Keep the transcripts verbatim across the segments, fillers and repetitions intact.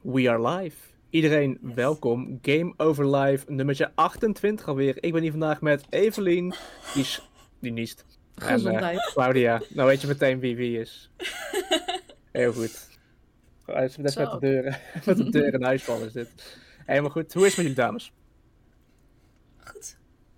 We are live. Iedereen Yes. welkom. Game Over Live, nummertje achtentwintig alweer. Ik ben hier vandaag met Evelien, die, is, die niest. Gezondheid. En uh, Claudia. Nou weet je meteen wie wie is. Heel goed. Hij is net met de deuren, met de deuren in huis vallen is dit. Helemaal goed. Hoe is het met jullie dames? Goed.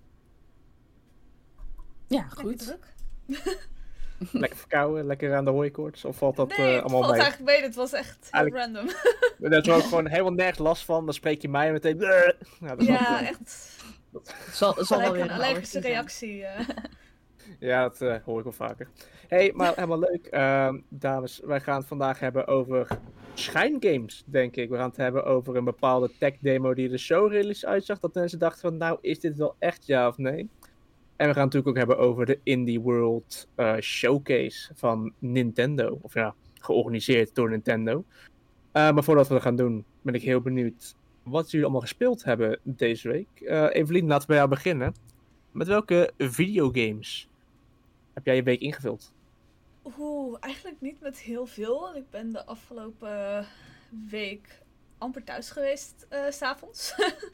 Ja, Lekker goed. druk. Lekker verkouden, lekker aan de hooikoorts? Of valt dat nee, uh, het allemaal valt mee? eigenlijk mee. Het was echt heel Eigenlijk- random. Daar heb ik gewoon helemaal nergens last van. Dan spreek je mij meteen... Nou, dat is Ja, wel- echt. Het zal, het zal wel Gelijk weer een een allergische allergie zijn. reactie. eh. Ja, dat uh, hoor ik wel vaker. Hey, maar helemaal leuk. Uh, dames, wij gaan het vandaag hebben over schijngames, denk ik. We gaan het hebben over een bepaalde tech-demo die er zo realistisch uitzag dat mensen dachten van, nou, is dit wel echt ja of nee? En we gaan het natuurlijk ook hebben over de Indie World uh, Showcase van Nintendo. Of ja, georganiseerd door Nintendo. Uh, maar voordat we dat gaan doen, ben ik heel benieuwd wat jullie allemaal gespeeld hebben deze week. Uh, Evelien, laten we bij jou beginnen. Met welke videogames heb jij je week ingevuld? Oeh, eigenlijk niet met heel veel. Ik ben de afgelopen week amper thuis geweest, uh, 's avonds.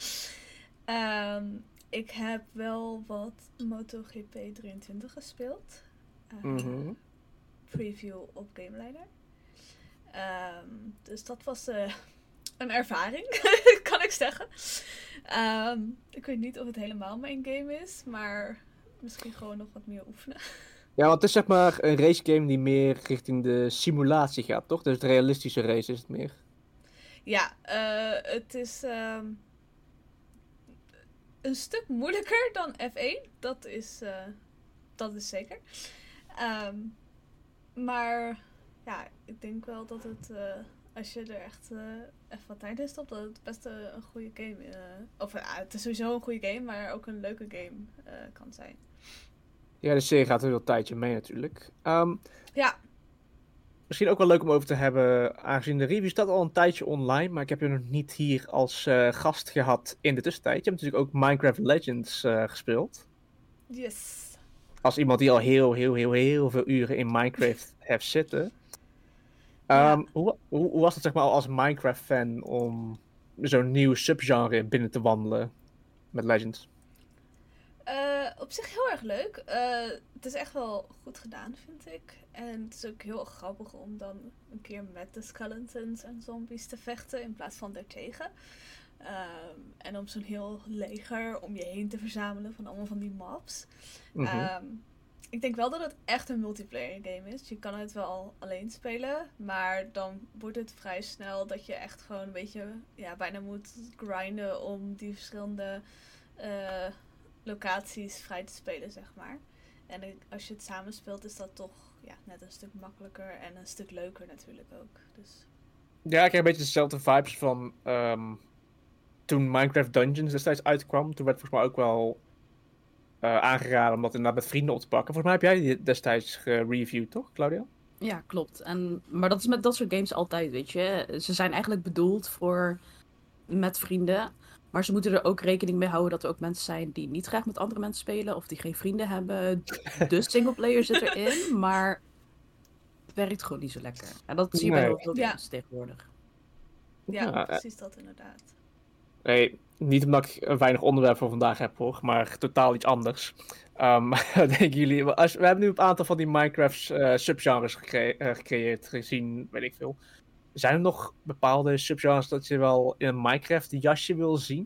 um, ik heb wel wat MotoGP drieëntwintig gespeeld. Uh, Mm-hmm. Preview op GameLiner. Um, dus dat was uh, een ervaring, kan ik zeggen. Um, ik weet niet of het helemaal mijn game is, maar misschien gewoon nog wat meer oefenen. Ja, want het is zeg maar een racegame die meer richting de simulatie gaat, toch? Dus de realistische race is het meer. Ja, uh, het is um, een stuk moeilijker dan F één. Dat is, uh, dat is zeker. Um, maar ja, ik denk wel dat het, uh, als je er echt uh, even wat tijd in stopt, dat het best uh, een goede game is. Uh, of uh, het is sowieso een goede game, maar ook een leuke game uh, kan zijn. Ja, de serie gaat er wel een tijdje mee natuurlijk. Um, Ja. Misschien ook wel leuk om over te hebben, aangezien de review staat al een tijdje online, maar ik heb je nog niet hier als uh, gast gehad in de tussentijd. Je hebt natuurlijk ook Minecraft Legends uh, gespeeld. Yes. Als iemand die al heel, heel, heel, heel veel uren in Minecraft heeft zitten. Um, Ja. hoe, hoe, hoe was het zeg maar als Minecraft-fan om zo'n nieuw subgenre binnen te wandelen met Legends? Uh, op zich heel erg leuk. Uh, het is echt wel goed gedaan, vind ik. En het is ook heel grappig om dan een keer met de skeletons en zombies te vechten in plaats van daartegen. Um, en om zo'n heel leger om je heen te verzamelen van allemaal van die mobs. Mm-hmm. Um, ik denk wel dat het echt een multiplayer game is. Je kan het wel alleen spelen, maar dan wordt het vrij snel dat je echt gewoon een beetje, ja, bijna moet grinden om die verschillende uh, locaties vrij te spelen, zeg maar. En als je het samen speelt, is dat toch ja, net een stuk makkelijker en een stuk leuker natuurlijk ook. Dus... Ja, ik heb een beetje dezelfde vibes van um, toen Minecraft Dungeons destijds uitkwam. Toen werd volgens mij ook wel uh, aangeraden om dat inderdaad met vrienden op te pakken. Volgens mij heb jij die destijds gereviewd, toch, Claudia? Ja, klopt. En, maar dat is met dat soort games altijd, weet je. Ze zijn eigenlijk bedoeld voor met vrienden. Maar ze moeten er ook rekening mee houden dat er ook mensen zijn die niet graag met andere mensen spelen. Of die geen vrienden hebben. De singleplayer zit erin, maar het werkt gewoon niet zo lekker. En dat zie je Nee. bij heel veel Ja. games tegenwoordig. Ja, Ja, precies dat inderdaad. Nee, niet omdat ik een weinig onderwerp voor vandaag heb, hoor, maar totaal iets anders. Um, wat denken jullie? Als, we hebben nu een aantal van die Minecraft uh, subgenres gecre- uh, gecreëerd, gezien, weet ik veel. Zijn er nog bepaalde subgenres dat je wel in een Minecraft jasje wil zien?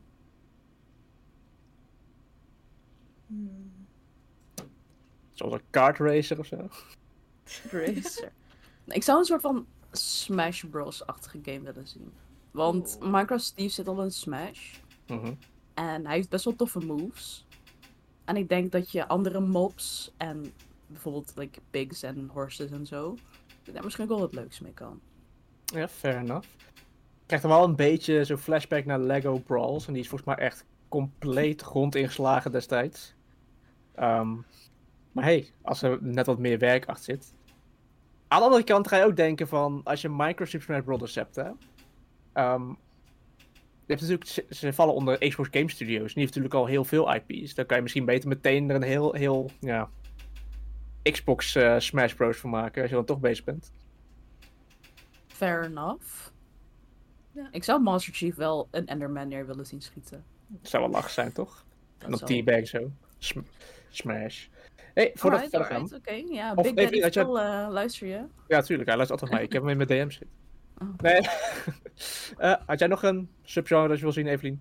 Hmm. Zoals een kart racer of zo? Racer. Ik zou een soort van Smash Bros-achtige game willen zien. Want Oeh. Minecraft Steve zit al in Smash. Mm-hmm. En hij heeft best wel toffe moves. En ik denk dat je andere mobs en bijvoorbeeld like, pigs en horses en zo, dat daar misschien ook wel wat leuks mee kan. Ja, fair enough. Ik krijg er wel een beetje zo'n flashback naar Lego Brawls. En die is volgens mij echt compleet grond ingeslagen destijds. Um, maar hey, als er net wat meer werk achter zit. Aan de andere kant ga je ook denken van, als je Minecraft Super Smash Bros. Hebt, hè. Um, je hebt natuurlijk, ze, ze vallen onder Xbox Game Studios. En die heeft natuurlijk al heel veel I P's. Dan kan je misschien beter meteen er een heel, heel, ja, Xbox uh, Smash Bros. Van maken, als je dan toch bezig bent. Fair enough. Ja. Ik zou Master Chief wel een Enderman neer willen zien schieten. Dat zou wel lach zijn, toch? Dat En dan zou- teabag zo. Sm- smash. Hey, voordat we Alright, verder alright, gaan. oké. Ja, Of Big even, Daddy had je- Phil, eh, luister je? Ja, tuurlijk. Hij luistert altijd mee. Ik heb hem in mijn D M zitten. Oh. Nee. Eh, had jij nog een subgenre dat je wil zien, Evelien?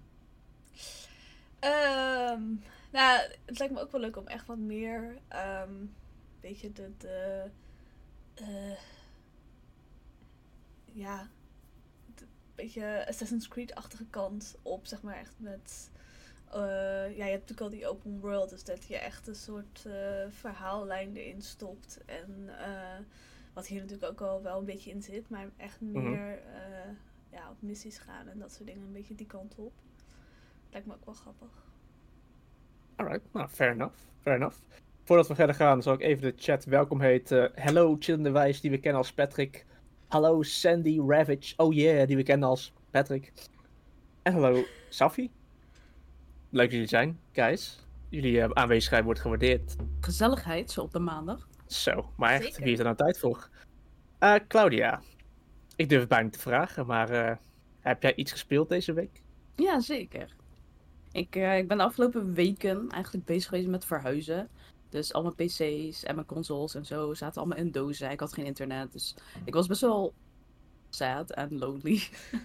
Ehm, nou, het lijkt me ook wel leuk om echt wat meer, ehm weet je, de, de eh, ja, de beetje Assassin's Creed-achtige kant op, zeg maar, echt met, eh, ja, je hebt natuurlijk al die open world, dus dat je echt een soort eh, verhaallijn erin stopt en eh, wat hier natuurlijk ook al wel een beetje in zit, maar echt meer Mhm. eh, ja, op missies gaan en dat soort dingen, een beetje die kant op. Lijkt me ook wel grappig. Alright, nou, fair enough. Fair enough. Voordat we verder gaan, zal ik even de chat welkom heten. Hello, Chillende Wijs, die we kennen als Patrick. Hallo, Sandy Ravage. Oh yeah, die we kennen als Patrick. En hallo, Safi. Leuk dat jullie zijn, guys. Jullie uh, aanwezigheid wordt gewaardeerd. Gezelligheid, zo op de maandag. Zo, maar echt, Zeker. wie heeft er nou tijd voor? Eh, Claudia, ik durf het bijna niet te vragen, maar eh, heb jij iets gespeeld deze week? Ja, zeker. Ik, eh, ik ben de afgelopen weken eigenlijk bezig geweest met verhuizen. Dus al mijn pc's en mijn consoles en zo zaten allemaal in dozen. Ik had geen internet, dus ik was best wel sad en lonely.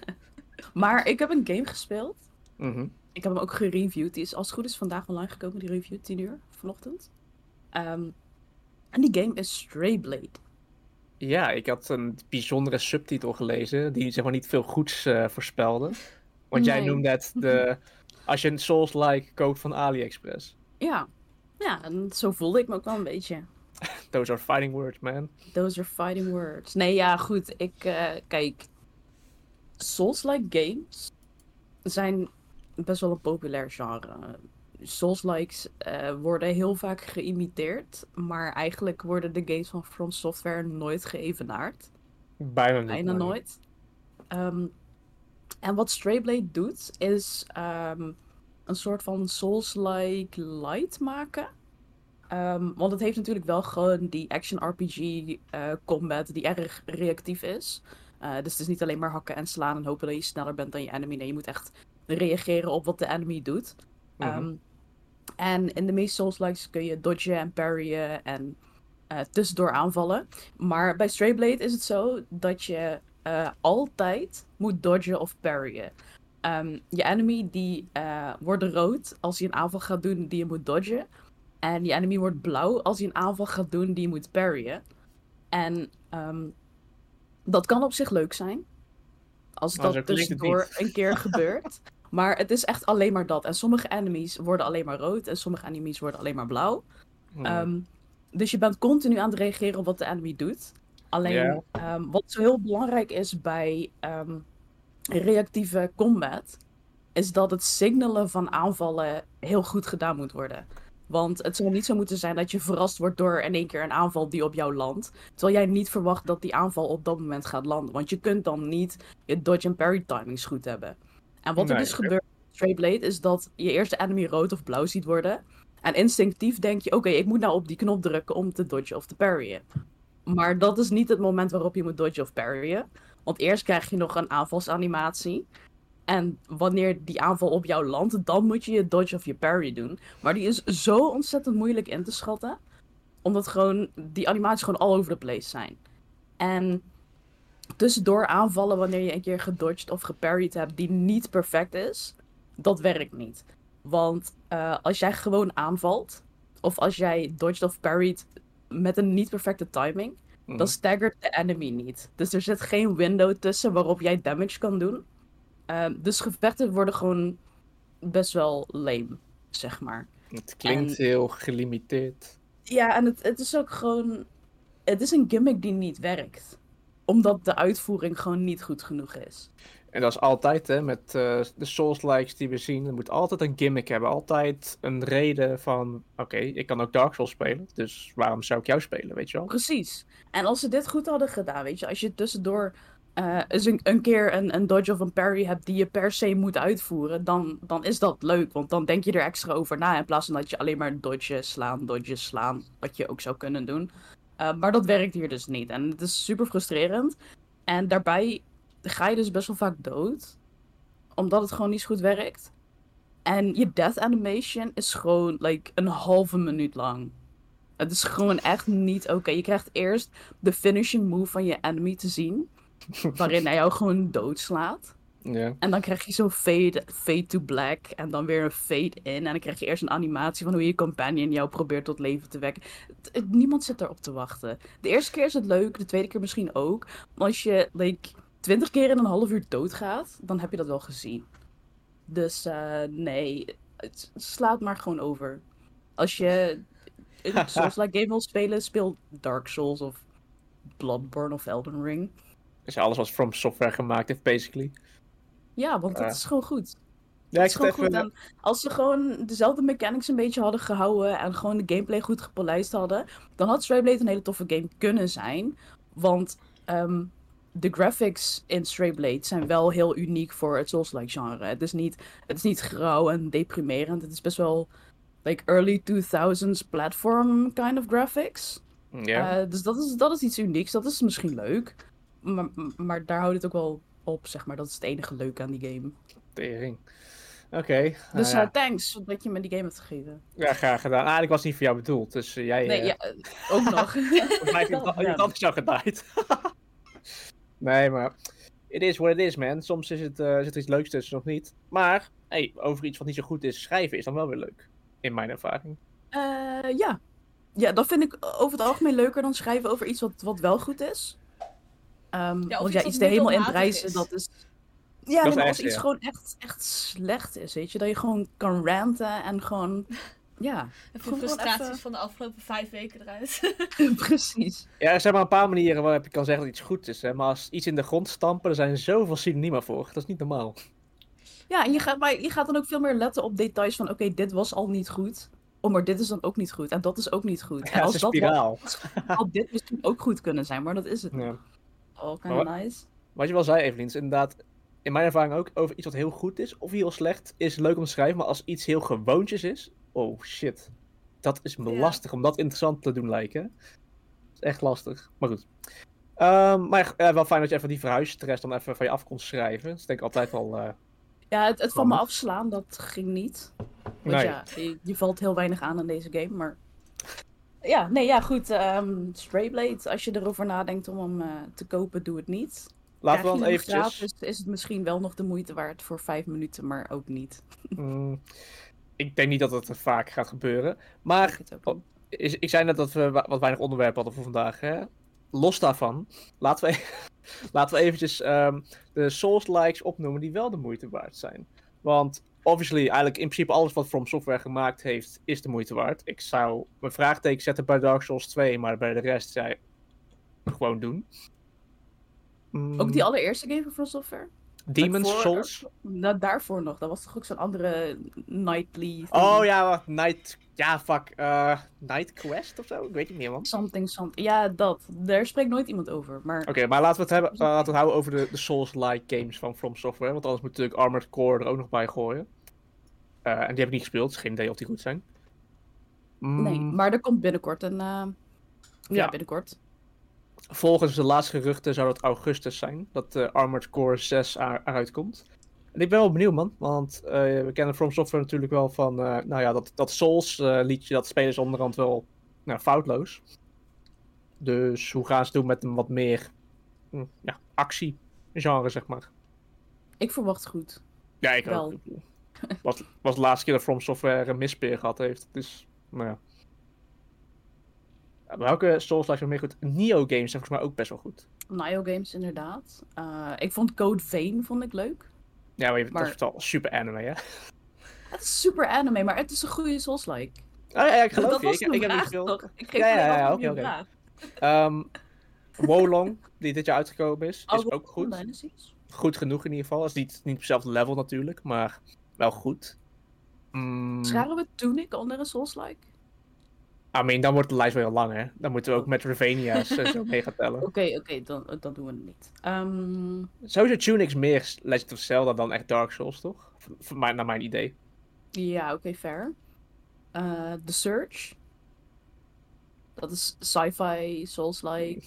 Maar ik heb een game gespeeld. Mhm. Ik heb hem ook gereviewd. Die is als het goed is vandaag online gekomen, die review, tien uur vanochtend. Ehm, en die game is Stray Blade. Ja, ik had een bijzondere subtitel gelezen, die zeg maar niet veel goeds eh, voorspelde. Want jij Nee. noemde het de, als je een Souls-like koopt van AliExpress. Ja. Ja, en zo voelde ik me ook wel een beetje. Those are fighting words, man. Those are fighting words. Nee, ja, goed. Ik, eh, kijk. Souls-like games zijn best wel een populair genre. Souls-likes eh, worden heel vaak geïmiteerd, maar eigenlijk worden de games van From Software nooit geëvenaard. Bijna niet. Bijna nee. nooit. Ehm, en wat Stray Blade doet, is ehm, een soort van Souls-like light maken. Ehm, want het heeft natuurlijk wel gewoon die action R P G eh, combat die erg reactief is. Eh, dus het is niet alleen maar hakken en slaan en hopen dat je sneller bent dan je enemy. Nee, je moet echt reageren op wat de enemy doet. Mhm. Ehm, en in de meeste Souls-likes kun je dodgen en parryen en eh, tussendoor aanvallen. Maar bij Stray Blade is het zo dat je eh, altijd moet dodgen of parryen. Ehm, je enemy die eh, wordt rood als hij een aanval gaat doen die je moet dodgen. En je enemy wordt blauw als hij een aanval gaat doen die je moet parryen. En ehm, dat kan op zich leuk zijn. Als Maar zo dat klinkt het tussendoor niet. een keer gebeurt. Maar het is echt alleen maar dat. En sommige enemies worden alleen maar rood. En sommige enemies worden alleen maar blauw. Hmm. Ehm, dus je bent continu aan het reageren op wat de enemy doet. Alleen Ja. ehm, wat zo heel belangrijk is bij ehm, reactieve combat, is dat het signalen van aanvallen heel goed gedaan moet worden. Want het zou niet zo moeten zijn dat je verrast wordt door in één keer een aanval die op jou landt. Terwijl jij niet verwacht dat die aanval op dat moment gaat landen. Want je kunt dan niet je dodge en parry timings goed hebben. En wat er Nee, dus oké. gebeurt met Stray Blade is dat je eerst de enemy rood of blauw ziet worden. En instinctief denk je, oké, ik moet nou op die knop drukken om te dodgen of te parryen. Maar dat is niet het moment waarop je moet dodgen of parryen. Want eerst krijg je nog een aanvalsanimatie. En wanneer die aanval op jou landt, dan moet je je dodge of je parry doen. Maar die is zo ontzettend moeilijk in te schatten. Omdat gewoon die animaties gewoon all over the place zijn. En tussendoor aanvallen wanneer je een keer gedodged of geparried hebt die niet perfect is, dat werkt niet. Want uh, als jij gewoon aanvalt, of als jij dodged of parried met een niet perfecte timing, Mhm. dan staggert de enemy niet. Dus er zit geen window tussen waarop jij damage kan doen. Uh, dus gevechten worden gewoon best wel lame, zeg maar. Het klinkt en- heel gelimiteerd. Ja, en het, het is ook gewoon... Het is een gimmick die niet werkt. Omdat de uitvoering gewoon niet goed genoeg is. En dat is altijd, hè, met eh, de Souls-likes die we zien. Er moet altijd een gimmick hebben. Altijd een reden van, oké, ik kan ook Dark Souls spelen. Dus waarom zou ik jou spelen, weet je wel? Precies. En als ze dit goed hadden gedaan, weet je, als je tussendoor uh, eens een, een keer een, een dodge of een parry hebt die je per se moet uitvoeren, dan, dan is dat leuk. Want dan denk je er extra over na, in plaats van dat je alleen maar dodge, slaan, dodge, slaan, wat je ook zou kunnen doen. Uh, maar dat werkt hier dus niet. En het is super frustrerend. En daarbij ga je dus best wel vaak dood. Omdat het gewoon niet zo goed werkt. En je death animation is gewoon like een halve minuut lang. Het is gewoon echt niet oké. Okay. Je krijgt eerst de finishing move van je enemy te zien. Waarin hij jou gewoon doodslaat. Ja. En dan krijg je zo'n fade, fade to black. En dan weer een fade in. En dan krijg je eerst een animatie van hoe je companion jou probeert tot leven te wekken. Het- het- niemand zit erop te wachten. De eerste keer is het leuk. De tweede keer misschien ook. Maar als je like, twintig keer in een half uur doodgaat. Dan heb je dat wel gezien. Dus uh, nee. Het slaat maar gewoon over. Als je een Souls-like game wil spelen. Speel Dark Souls of Bloodborne of Elden Ring. Dus alles wat From Software gemaakt heeft, basically. Ja, want Ja. het is gewoon goed. Ja, Het ik is gewoon zit even... goed. En als ze gewoon dezelfde mechanics een beetje hadden gehouden en gewoon de gameplay goed gepolijst hadden, dan had Stray Blade een hele toffe game kunnen zijn. Want ehm, de graphics in Stray Blade zijn wel heel uniek voor het Souls-like genre. Het is niet, het is niet grauw en deprimerend. Het is best wel like early two-thousands platform kind of graphics. Ja. Uh, dus dat is, dat is iets unieks. Dat is misschien leuk. Maar, maar daar houdt het ook wel op, zeg maar. Dat is het enige leuke aan die game. Tering. Oké. Okay. Dus uh, uh, thanks dat je me die game hebt gegeven. Ja, graag gedaan. Ah, ik was niet voor jou bedoeld, dus uh, jij... Nee, uh, ja, ook nog. Volgens mij heeft iemand iemand anders jou gedraaid. Nee, maar... It is what it is, man. Soms is het, uh, zit er iets leuks tussen, nog niet. Maar, hey, over iets wat niet zo goed is, schrijven is dan wel weer leuk. In mijn ervaring. Uh, ja. Ja, dat vind ik over het algemeen leuker dan schrijven over iets wat, wat wel goed is. Um, Ja, of want iets ja, wat iets de hemel in middelmatig prijzen, is. dat is... Ja, Dat nee, is maar als echt, iets ja. gewoon echt, echt slecht is, weet je. Dat je gewoon kan ranten en gewoon... Ja, Even Gewoon frustraties even- van de afgelopen vijf weken eruit. precies. Ja, er zijn maar een paar manieren waarop je kan zeggen dat iets goed is. Hè? Maar als iets in de grond stampen, er zijn zoveel synoniemen voor. Dat is niet normaal. Ja, en je gaat, maar je gaat dan ook veel meer letten op details van... Oké, dit was al niet goed. Oh, maar dit is dan ook niet goed. En dat is ook niet goed. En Ja, het als is een dat wel, spiraal. had dit misschien ook goed kunnen zijn, maar dat is het niet. Ja. Oh, kind Maar of wat- nice. Wat je wel zei, Evelien, is inderdaad, in mijn ervaring ook, over iets wat heel goed is of heel slecht, is leuk om te schrijven. Maar als iets heel gewoontjes is, oh shit. Dat is me Ja. lastig om dat interessant te doen lijken. Dat is echt lastig. Maar goed. Ehm, maar ja, wel fijn dat je even die verhuisstress dan even van je af kon schrijven. Dat is denk ik altijd wel... eh, Ja, het, het van me Handig. afslaan, dat ging niet. Want Nee. ja, je, je valt heel weinig aan in deze game, maar... Ja, nee, ja, goed. ehm Stray Blade, als je erover nadenkt om hem eh, te kopen, doe het niet. Laten Krijg we je dan hem eventjes... gratis, is het misschien wel nog de moeite waard voor vijf minuten, maar ook niet. Mm, ik denk niet dat het vaak gaat gebeuren. Maar Ik het ook niet. is- ik zei net dat we wa- wat weinig onderwerpen hadden voor vandaag. Hè? Los daarvan, laten we, laten we eventjes ehm, de Souls-likes opnoemen die wel de moeite waard zijn. Want obviously, eigenlijk in principe alles wat From Software gemaakt heeft, is de moeite waard. Ik zou mijn vraagteken zetten bij Dark Souls twee, maar bij de rest zei gewoon doen. Mm, Ook die allereerste game van From Software? Demon's Voor- Souls? Nou, daarvoor nog. Dat was toch ook zo'n andere Nightly... Oh ja, wat, Night... Ja, fuck. eh, Night Quest of zo? Ik weet niet meer, man. Something, something. Ja, dat. Daar spreekt nooit iemand over. Maar Oké, maar laten we het, hebben, eh, laten we het houden over de, de Souls-like games van From Software. Want anders moet natuurlijk Armored Core er ook nog bij gooien. Eh, en die heb ik niet gespeeld, dus geen idee of die goed zijn. Mm, nee, maar er komt binnenkort een... eh, Ja, Ja. binnenkort. Volgens de laatste geruchten zou dat augustus zijn, dat eh, Armored Core zes er- eruit komt. En ik ben wel benieuwd, man. Want eh, we kennen From Software natuurlijk wel van... eh, nou ja, dat, dat Souls-liedje, dat spelen ze onderhand wel nou, foutloos. Dus hoe gaan ze het doen met een wat meer hm, ja, actie-genre, zeg maar. Ik verwacht goed. Ja, ik Wel. ook. Was, was de laatste keer dat From Software een mispeer gehad heeft. Dus, nou ja. Ja, welke Souls-like zijn meer goed? Neo-games zijn volgens mij ook best wel goed. Nio Games, inderdaad. Eh, ik vond Code Vein vond ik leuk. Ja, maar, je, Maar- dat is wel super anime, hè? Het is super anime, maar het is een goede Souls-like. Oh, ja, ik geloof dat je. was Ik, mijn ik heb niet vraag, gespeeld. toch? Ik geef Ja, ja, alleen ja, maar oké, een oké. vraag. Ehm Wolong, die dit jaar uitgekomen is, is Oh, ook goed. Dynasties? Goed genoeg in ieder geval. Het is niet, niet op hetzelfde level natuurlijk, maar wel goed. Mm, Scharen we Tunic onder een Souls-like? I mean, dan wordt de lijst wel heel lang, hè? Dan moeten we ook met Ravania's en zo mee gaan tellen. Oké, oké, dan, dan doen we het niet. Ehm, Sowieso Tunic meer Legend of Zelda dan echt Dark Souls, toch? V- Voor mij, naar mijn idee. ja, oké, fair. Eh, The Surge. Dat is sci-fi, Souls-like.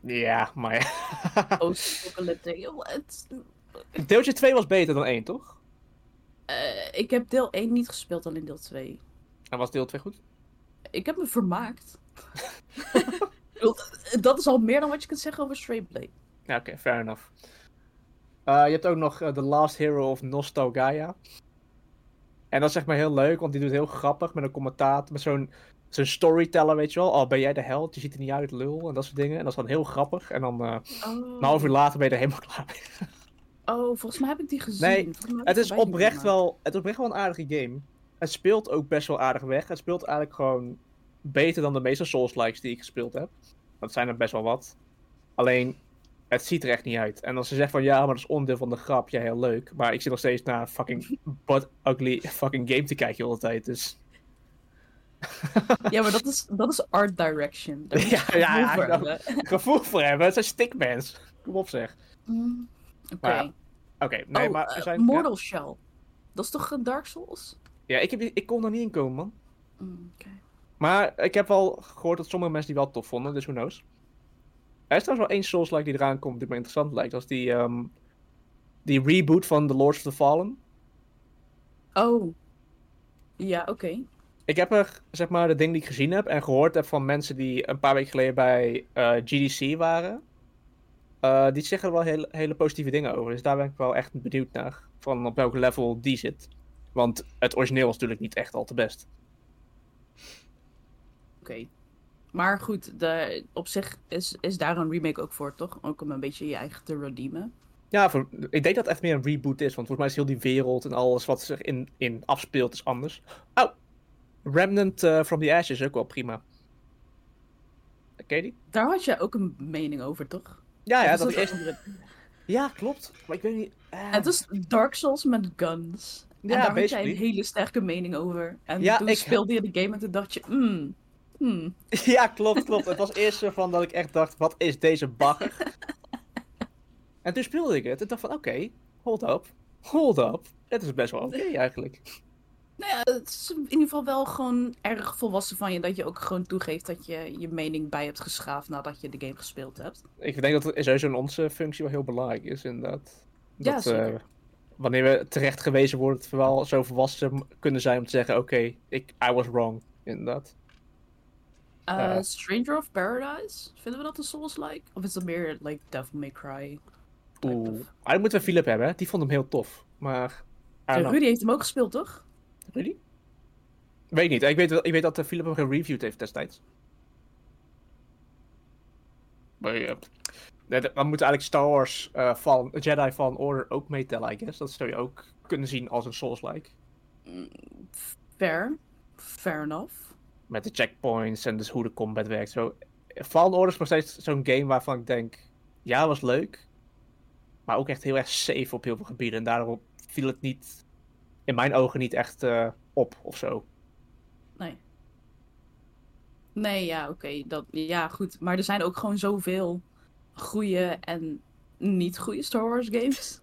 Ja, maar ja. Post-apocalyptic. Ja, het- Deeltje twee was beter dan één, toch? eh, ik heb deel één niet gespeeld, alleen deel twee. En was deel twee goed? Ik heb me vermaakt. Ik bedoel, dat is al meer dan wat je kunt zeggen over Stray Blade. Ja, oké, fair enough. Uh, je hebt ook nog uh, The Last Hero of Nostalgaia. En dat is echt maar heel leuk, want die doet heel grappig met een commentaar, met zo'n zo'n storyteller, weet je wel. Oh, ben jij de held? Je ziet er niet uit, lul, en dat soort dingen. En dat is dan heel grappig. En dan uh, Oh. een half uur later ben je er helemaal klaar mee. Oh, volgens mij heb ik die gezien. Nee, Volgens mij heb het ik is voorbij zien oprecht komen. wel, het is oprecht wel een aardige game. Het speelt ook best wel aardig weg. Het speelt eigenlijk gewoon beter dan de meeste Souls-likes die ik gespeeld heb. Dat zijn er best wel wat. Alleen, het ziet er echt niet uit. En als ze zegt van ja, maar dat is onderdeel van de grap, ja, heel leuk. Maar ik zit nog steeds naar een fucking butt ugly fucking game te kijken de hele tijd, dus... Ja, maar dat is, dat is art direction. Daar moet je Ja, gevoel ja, ja, voor ik know. hebben. Gevoel voor hebben, het zijn stickmans. Kom op zeg. Mm, Oké. Maar ja, Oké, nee, Oh, maar er eh, zijn... Mortal Shell. Dat is toch een Dark Souls? Ja, ja ik, heb, die- ik kon er niet in komen, man. Mm, Oké. Maar ik heb wel gehoord dat sommige mensen die wel tof vonden, dus who knows. Er is trouwens wel één Souls-like die eraan komt die me interessant lijkt. Dat is die, ehm, die reboot van The Lords of the Fallen. Oh. Ja, oké. Ik heb er, zeg maar, de dingen die ik gezien heb en gehoord heb van mensen die een paar weken geleden bij eh, G D C waren. Eh, die zeggen er wel hele, hele positieve dingen over. Dus daar ben ik wel echt benieuwd naar. Van op welk level die zit. Want het origineel was natuurlijk niet echt al te best. Oké. Maar goed, de, op zich is, is daar een remake ook voor, toch? Ook om een beetje je eigen te redeemen. Ja, voor, ik denk dat het echt meer een reboot is. Want volgens mij is heel die wereld en alles wat zich in, in afspeelt is anders. Oh, Remnant uh, from the Ashes is ook wel prima. Ken je die? Daar had je ook een mening over, toch? Ja, Of ja, is dat dat is... een andere? Ja, klopt. Maar ik weet niet... eh, Het is Dark Souls met guns. En Ja, daar had jij basically. een hele sterke mening over. En Ja, toen ik- speelde je de game en toen dacht je, hmm, hmm. Ja, klopt, klopt. Het was eerst zo van dat ik echt dacht, wat is deze bagger? En toen speelde ik het en dacht van, oké, okay, hold up, hold up. Het is best wel oké okay, eigenlijk. Nou ja, het is in ieder geval wel gewoon erg volwassen van je dat je ook gewoon toegeeft dat je je mening bij hebt geschaafd nadat je de game gespeeld hebt. Ik denk dat het sowieso in onze functie wel heel belangrijk is, inderdaad. Ja, Dat, zeker. eh, wanneer we terecht gewezen worden, dat we wel zo volwassen kunnen zijn om te zeggen, oké, okay, ik I was wrong, inderdaad. Uh, Eh. Stranger of Paradise? Vinden we dat een Souls-like? Of is dat meer like Devil May Cry? type Oeh, of- ah, dan moeten we Philip hebben, hè? Die vond hem heel tof. Maar, I Ja, don't know. Rudy heeft hem ook gespeeld, toch? Really? Weet ik niet. Ik weet, wel- ik weet dat uh, Philip hem gereviewd heeft destijds. Maar ja. Nee, dan dan moet eigenlijk Star Wars uh, Fallen, Jedi Fallen Order ook meetellen, I guess. Dat zou je ook kunnen zien als een Souls-like. Fair. Fair enough. Met de checkpoints en dus hoe de combat werkt. Zo. Fallen Order is nog steeds zo'n game waarvan ik denk... Ja, was leuk. Maar ook echt heel erg safe op heel veel gebieden. En daarom viel het niet... In mijn ogen niet echt uh, op of zo. Nee. Nee, ja, oké. dat Ja, goed. Maar er zijn ook gewoon zoveel goede en niet goede Star Wars games.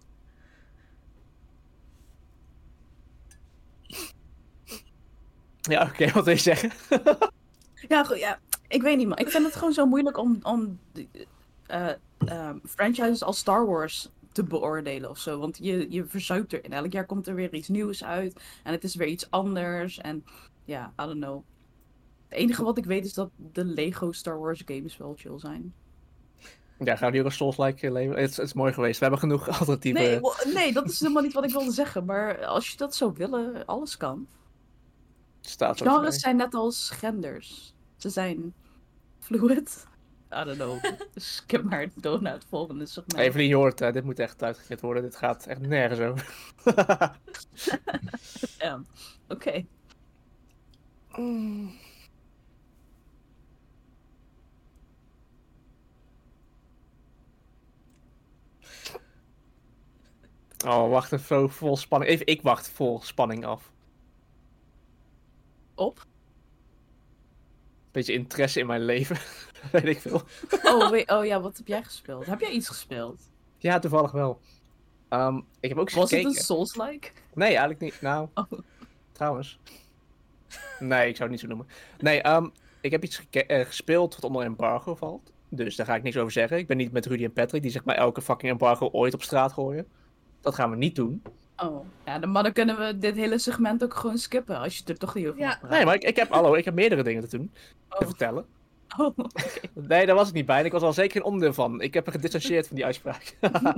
Ja, oké. Okay, wat wil je zeggen? Ja, goed, ja. Ik weet niet, man. Ik vind het gewoon zo moeilijk om, om uh, uh, franchises als Star Wars te beoordelen of zo. Want je, je verzuipt erin. Elk jaar komt er weer iets nieuws uit. En het is weer iets anders. En ja, I don't know. Het enige wat ik weet is dat de Lego Star Wars games wel chill zijn. Ja, gaan we die ook een Souls-like leven? Het is, het is mooi geweest. We hebben genoeg alternatieven. Nee, well, nee, dat is helemaal niet wat ik wilde zeggen. Maar als je dat zou willen, alles kan. Staat zo Genres vrij. zijn net als genders. Ze zijn fluid. I don't know. Skip maar door naar het volgende segment. Evelien, je hoort, uh, dit moet echt uitgezet worden. Dit gaat echt nergens over. Ja, oké. Mm. Oh, wacht even, vol spanning. Even, ik wacht vol spanning af. Op? Beetje interesse in mijn leven. Weet ik veel. Oh, wait, oh ja, wat heb jij gespeeld? Heb jij iets gespeeld? Ja, toevallig wel. Um, ik heb ook eens Was gekeken. het een Souls-like? Nee, eigenlijk niet. Nou, Oh. trouwens. Nee, ik zou het niet zo noemen. Nee, um, ik heb iets geke- uh, gespeeld wat onder embargo valt. Dus daar ga ik niks over zeggen. Ik ben niet met Rudy en Patrick, die zeg maar elke fucking embargo ooit op straat gooien. Dat gaan we niet doen. Oh, ja, dan, maar dan kunnen we dit hele segment ook gewoon skippen, als je het er toch niet over Ja. mag praten. Nee, maar ik, ik, heb, hallo, ik heb meerdere dingen te doen. Te Oh. vertellen. Oh. Nee, daar was ik niet bij. En ik was al zeker een onderdeel van. Ik heb me gedistanceerd van die uitspraak.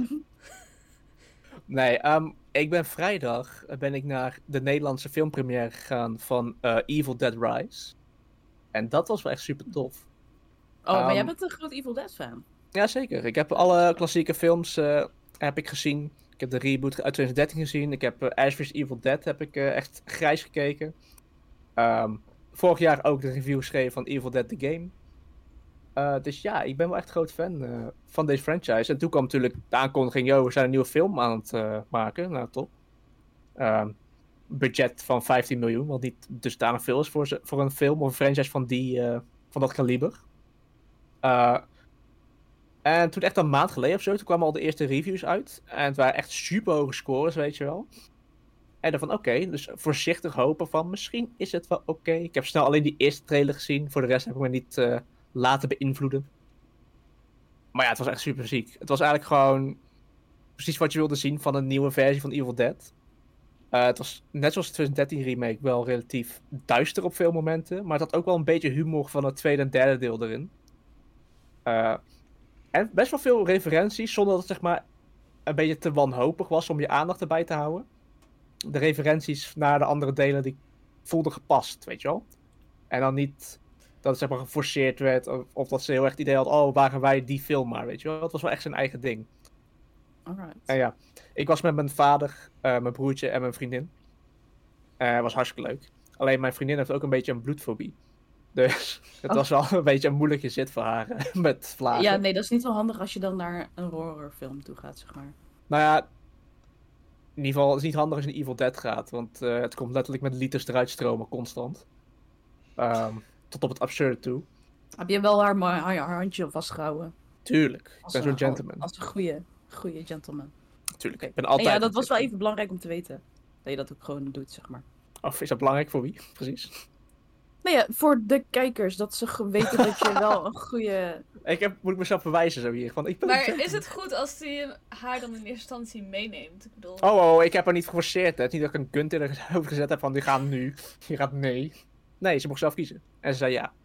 Nee, um, ik ben vrijdag ben ik naar de Nederlandse filmpremière gegaan van uh, Evil Dead Rise. En dat was wel echt super tof. Oh, maar Um, jij bent een groot Evil Dead fan. Jazeker. Ik heb alle klassieke films uh, heb ik gezien. Ik heb de reboot uit twintig dertien gezien. Ik heb uh, Ash versus. Evil Dead heb ik uh, echt grijs gekeken. Um, vorig jaar ook de review geschreven van Evil Dead The Game. Uh, dus ja, ik ben wel echt groot fan uh, van deze franchise. En toen kwam natuurlijk de aankondiging, yo, we zijn een nieuwe film aan het uh, maken. Nou, top. Um, budget van vijftien miljoen, wat niet dusdanig veel is voor, ze, voor een film of een franchise van, die, uh, van dat kaliber. Uh, en toen echt een maand geleden of zo, toen kwamen al de eerste reviews uit. En het waren echt super hoge scores, weet je wel. En dan van, oké, okay, dus voorzichtig hopen van, misschien is het wel oké. Okay. Ik heb snel alleen die eerste trailer gezien. Voor de rest heb ik me niet uh, laten beïnvloeden. Maar ja, het was echt super ziek. Het was eigenlijk gewoon precies wat je wilde zien van een nieuwe versie van Evil Dead. Uh, het was net zoals de twintig dertien remake wel relatief duister op veel momenten. Maar het had ook wel een beetje humor van het tweede en derde deel erin. Uh, en best wel veel referenties, zonder dat het zeg maar een beetje te wanhopig was om je aandacht erbij te houden. De referenties naar de andere delen, die voelden gepast, weet je wel. En dan niet dat het zeg maar geforceerd werd, of, of dat ze heel erg het idee had, oh, waren wij die film maar, weet je wel. Het was wel echt zijn eigen ding. Alright. En ja, ik was met mijn vader, uh, mijn broertje en mijn vriendin. Het uh, was hartstikke leuk. Alleen mijn vriendin heeft ook een beetje een bloedfobie. Dus het oh. was wel een beetje een moeilijke zit voor haar, met vlagen. Ja, nee, dat is niet wel handig als je dan naar een horrorfilm toe gaat, zeg maar. Nou ja, in ieder geval, het is niet handig als je naar Evil Dead gaat, want uh, het komt letterlijk met liters eruit stromen, constant. Um, tot op het absurde toe. Heb je wel haar, haar, haar handje vastgehouden? Tuurlijk, ik als ben zo'n gentleman. Als een goede, goede gentleman. Tuurlijk, ik ben altijd... En ja, dat was wel even belangrijk om te weten. Dat je dat ook gewoon doet, zeg maar. Of is dat belangrijk voor wie, precies? Nou ja, voor de kijkers, dat ze weten dat je wel een goede... Ik heb, moet ik mezelf bewijzen zo hier. Want ik ben maar is het goed als hij haar dan in eerste instantie meeneemt? Ik bedoel... Oh, oh, ik heb haar niet geforceerd. Het is niet dat ik een gun in haar hoofd gezet heb van die gaat nu. Die gaat nee. Nee, ze mocht zelf kiezen. En ze zei ja.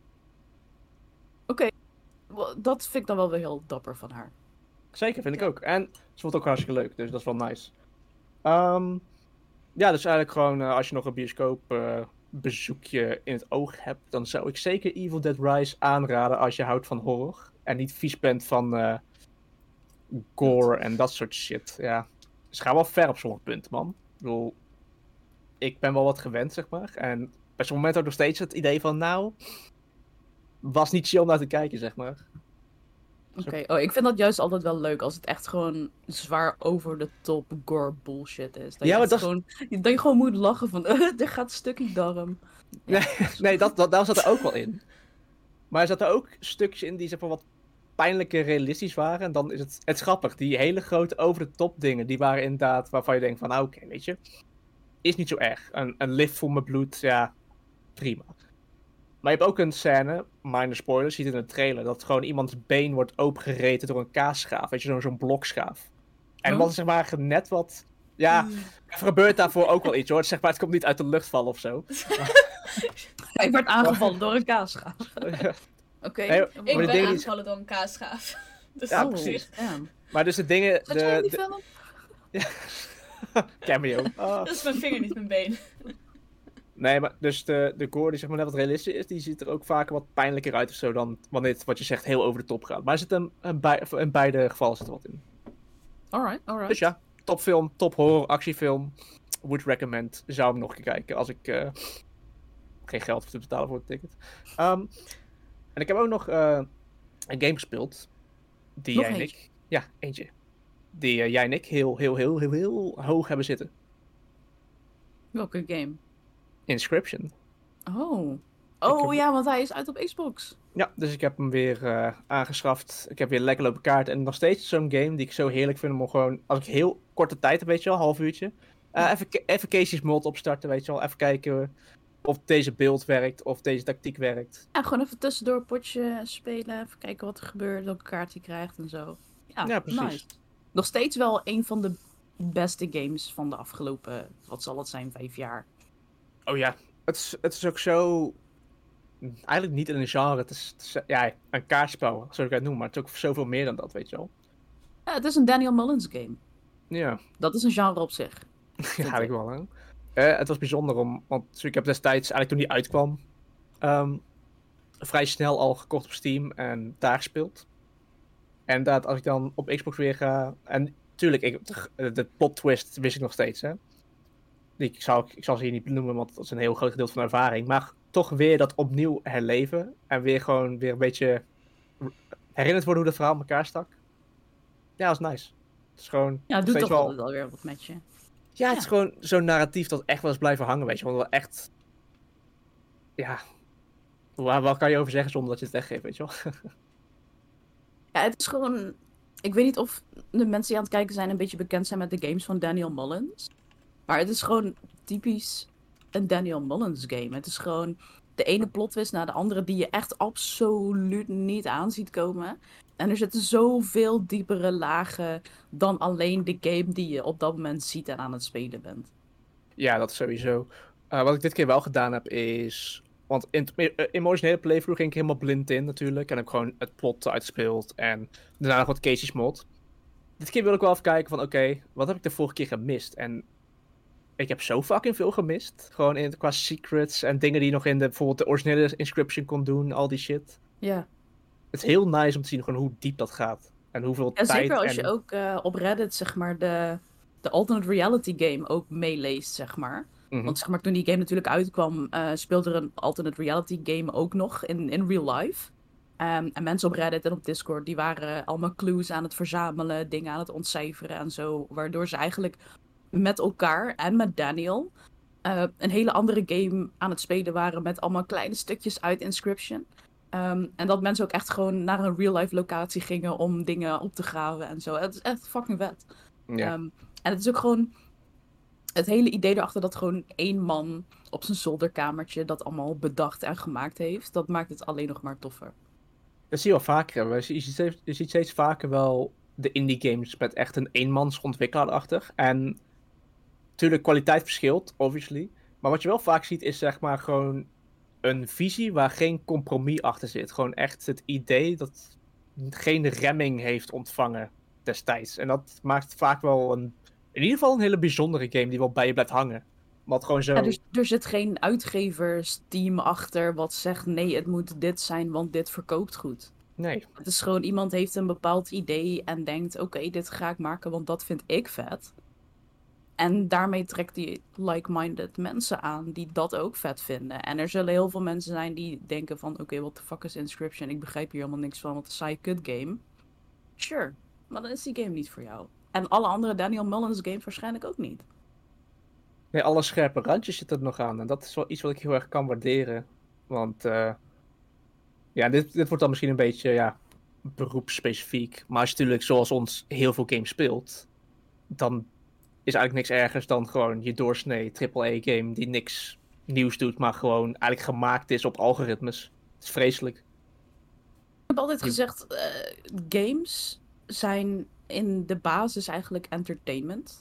Oké, okay. Dat vind ik dan wel weer heel dapper van haar. Zeker, vind ik ook. En ze vond het ook hartstikke leuk, dus dat is wel nice. Um, ja, dus eigenlijk gewoon uh, als je nog een bioscoop uh, bezoekje in het oog hebt, dan zou ik zeker Evil Dead Rise aanraden als je houdt van horror. En niet vies bent van uh, gore en dat soort shit. Ja, ze gaan wel ver op sommige punten, man. Ik bedoel, ik ben wel wat gewend, zeg maar. En bij sommige momenten ook nog steeds het idee van, nou, was niet chill om naar te kijken, zeg maar. Oké, okay. Oh, ik vind dat juist altijd wel leuk als het echt gewoon zwaar over de top gore bullshit is. Dat, ja, je, maar dat... gewoon, dat je gewoon moet lachen van, uh, er gaat een stukje darm. Ja. Nee, nee dat, dat, daar zat er ook wel in. Maar er zaten ook stukjes in die zeg maar, wat pijnlijker realistisch waren. En dan is het, het is grappig. Die hele grote over de top dingen, die waren inderdaad waarvan je denkt van, nou oké, okay, weet je. Is niet zo erg. Een, een lift vol met bloed, ja, prima. Maar je hebt ook een scène, minor spoilers, je ziet in de trailer, dat gewoon iemands been wordt opengereten door een kaasschaaf. Weet je, zo'n, zo'n blokschaaf. En oh. dat is zeg maar net wat... Ja, mm. er gebeurt daarvoor ook wel iets hoor. Zeg maar, het komt niet uit de lucht vallen of zo. Ja, ik werd aangevallen door een kaasschaaf. Ja. Oké. Okay. Nee, ik ben dingen... aangevallen door een kaasschaaf. Dus ja, oh, precies. Damn. Maar dus de dingen... Zat de, jij in die de... film? Ja. Cameo. Oh. Dat is mijn vinger, niet mijn been. Nee, maar dus de, de gore die zeg maar net wat realistisch is, die ziet er ook vaak wat pijnlijker uit of zo dan wanneer het, wat je zegt, heel over de top gaat. Maar er zit een, een bij, in beide gevallen zit er wat in. Alright, alright. Dus ja, topfilm, top horror, actiefilm. Would recommend. Zou hem nog een keer kijken als ik uh, geen geld hoef te betalen voor het ticket. Um, en ik heb ook nog uh, een game gespeeld. Die nog jij en eentje? ik... Ja, eentje. Die uh, jij en ik heel, heel, heel, heel, heel hoog hebben zitten. Welke game? Inscription. Oh. Oh heb... ja, want hij is uit op Xbox. Ja, dus ik heb hem weer uh, aangeschaft. Ik heb weer lekker lopen kaart. En nog steeds zo'n game die ik zo heerlijk vind om gewoon... Als ik heel korte tijd heb, weet je wel, half uurtje. Uh, even, even Casey's mod opstarten, weet je wel. Even kijken of deze beeld werkt, of deze tactiek werkt. Ja, gewoon even tussendoor een potje spelen. Even kijken wat er gebeurt, welke kaart je krijgt en zo. Ja, Ja, precies. nice. Nog steeds wel een van de beste games van de afgelopen, wat zal het zijn, vijf jaar. Oh ja, het is, het is ook zo... Eigenlijk niet in een genre, het is, het is ja, een kaartspel, zo ik het noem, maar het is ook zoveel meer dan dat, weet je wel. Ja, het is een Daniel Mullins game. Ja, Dat is een genre op zich. ja eigenlijk wel. Hè? Uh, het was bijzonder, om, want ik heb destijds, eigenlijk toen die uitkwam, um, vrij snel al gekocht op Steam en daar gespeeld. En inderdaad, als ik dan op Xbox weer ga... En tuurlijk, ik, de, de plot twist wist ik nog steeds, hè. Ik zal, ik zal ze hier niet benoemen, want dat is een heel groot gedeelte van de ervaring. Maar toch weer dat opnieuw herleven. En weer gewoon weer een beetje herinnerd worden hoe dat verhaal in elkaar stak. Ja, dat is nice. Het is gewoon... Ja, het doet toch wel... altijd wel weer wat met je. Ja, Ja. het is gewoon zo'n narratief dat echt wel eens blijven hangen, weet je. Want wel echt... Ja... Waar, waar kan je over zeggen zonder dat je het weggeeft, weet je wel? Ja, het is gewoon... Ik weet niet of de mensen die aan het kijken zijn een beetje bekend zijn met de games van Daniel Mullins. Maar het is gewoon typisch een Daniel Mullins game. Het is gewoon de ene plot twist na de andere die je echt absoluut niet aan ziet komen. En er zitten zoveel diepere lagen dan alleen de game die je op dat moment ziet en aan het spelen bent. Ja, dat sowieso. Uh, wat ik dit keer wel gedaan heb is... Want in, in mijn originele playthrough ging ik helemaal blind in natuurlijk. En heb ik gewoon het plot uitgespeeld. En daarna nog wat cases mod. Dit keer wil ik wel even kijken van... Oké, okay, wat heb ik de vorige keer gemist? En ik heb zo fucking veel gemist. Gewoon in, qua secrets en dingen die je nog in de... Bijvoorbeeld de originele Inscription kon doen. Al die shit. Ja. Het is heel nice om te zien gewoon hoe diep dat gaat. En hoeveel Ja, tijd... zeker als en... je ook uh, op Reddit zeg maar de, de alternate reality game ook meeleest, zeg maar. Mm-hmm. Want zeg maar, toen die game natuurlijk uitkwam, uh, speelde er een alternate reality game ook nog in, in real life. Um, en mensen op Reddit en op Discord, die waren allemaal clues aan het verzamelen, dingen aan het ontcijferen en zo. Waardoor ze eigenlijk met elkaar en met Daniel uh, een hele andere game aan het spelen waren met allemaal kleine stukjes uit Inscription. Um, en dat mensen ook echt gewoon naar een real life locatie gingen om dingen op te graven en zo. Het is echt fucking vet. Ja. Um, en het is ook gewoon... Het hele idee erachter dat gewoon één man op zijn zolderkamertje dat allemaal bedacht en gemaakt heeft, dat maakt het alleen nog maar toffer. Dat zie je wel vaker. Je ziet, steeds, je ziet steeds vaker wel de indie games met echt een eenmans ontwikkelaar achter. En natuurlijk, kwaliteit verschilt, obviously. Maar wat je wel vaak ziet is zeg maar gewoon een visie waar geen compromis achter zit. Gewoon echt het idee dat geen remming heeft ontvangen destijds. En dat maakt vaak wel een... In ieder geval een hele bijzondere game die wel bij je blijft hangen. Wat gewoon zo... Ja, dus er zit geen uitgeversteam achter wat zegt nee, het moet dit zijn, want dit verkoopt goed. Nee. Het is gewoon iemand heeft een bepaald idee en denkt, oké, okay, dit ga ik maken, want dat vind ik vet. En daarmee trekt hij like-minded mensen aan die dat ook vet vinden. En er zullen heel veel mensen zijn die denken van, oké, okay, what the fuck is Inscription? Ik begrijp hier helemaal niks van, wat een saai kut game. Sure, maar dan is die game niet voor jou. En alle andere Daniel Mullins games waarschijnlijk ook niet. Nee, alle scherpe randjes zitten er nog aan. En dat is wel iets wat ik heel erg kan waarderen. Want uh, ja, dit, dit wordt dan misschien een beetje ja, beroepsspecifiek. Maar als je natuurlijk zoals ons heel veel games speelt, dan is eigenlijk niks ergers dan gewoon je doorsnee triple A game die niks nieuws doet, maar gewoon eigenlijk gemaakt is op algoritmes. Het is vreselijk. Ik heb altijd gezegd, uh, games zijn in de basis eigenlijk entertainment.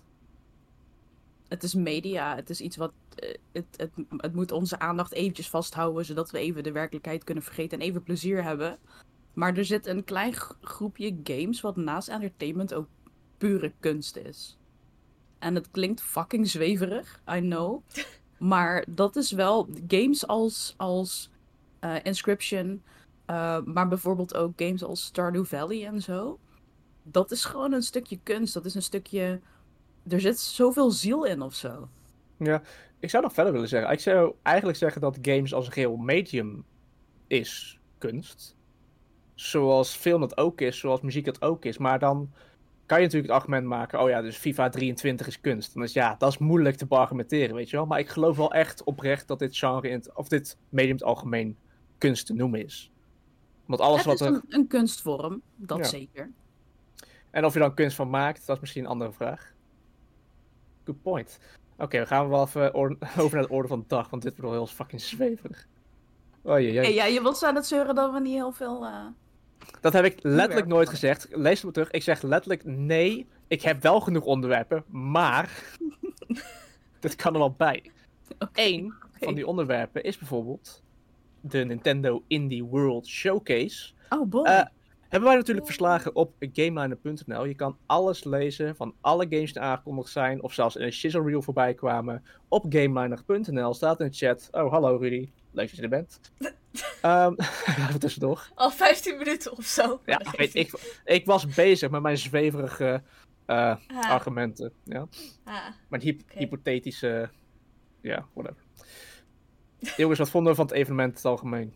Het is media, het is iets wat... Uh, het, het, het moet onze aandacht eventjes vasthouden, zodat we even de werkelijkheid kunnen vergeten en even plezier hebben. Maar er zit een klein groepje games wat naast entertainment ook pure kunst is. En het klinkt fucking zweverig, I know. Maar dat is wel... Games als, als uh, Inscription, uh, maar bijvoorbeeld ook games als Stardew Valley en zo. Dat is gewoon een stukje kunst. Dat is een stukje... Er zit zoveel ziel in of zo. Ja, ik zou nog verder willen zeggen. Ik zou eigenlijk zeggen dat games als een geheel medium is kunst. Zoals film dat ook is, zoals muziek dat ook is. Maar dan kan je natuurlijk het argument maken, oh ja, dus FIFA drieëntwintig is kunst. Dan is ja, dat is moeilijk te argumenteren, weet je wel. Maar ik geloof wel echt oprecht dat dit genre, in het, of dit medium het algemeen kunst te noemen is. Want alles het wat is er... een, een kunstvorm, dat Ja. zeker. En of je dan kunst van maakt, dat is misschien een andere vraag. Good point. Oké, we gaan wel even or- over naar de orde van de dag, want dit wordt wel heel fucking zweverig. Oh jee, Hey, ja, je was aan het zeuren dat we niet heel veel... Uh... Dat heb ik letterlijk Onderwerpen. nooit gezegd. Lees het maar terug. Ik zeg letterlijk nee, ik heb wel genoeg onderwerpen, maar dit kan er wel bij. Okay, Eén okay. van die onderwerpen is bijvoorbeeld de Nintendo Indie World Showcase. Oh boy. Uh, hebben wij natuurlijk verslagen op gameliner punt n l. Je kan alles lezen van alle games die aangekondigd zijn, of zelfs in een shizzle reel voorbij kwamen. Op gameliner punt n l staat in de chat. Oh, hallo Rudy. Leuk dat je er bent. um, even tussendoor. Al vijftien minuten of zo. Ja, ik, weet, ik, ik was bezig met mijn zweverige uh, ah. argumenten. Ja. Ah. Mijn hyp- Okay. hypothetische... Ja, yeah, whatever. Jongens, wat vonden we van het evenement in het algemeen?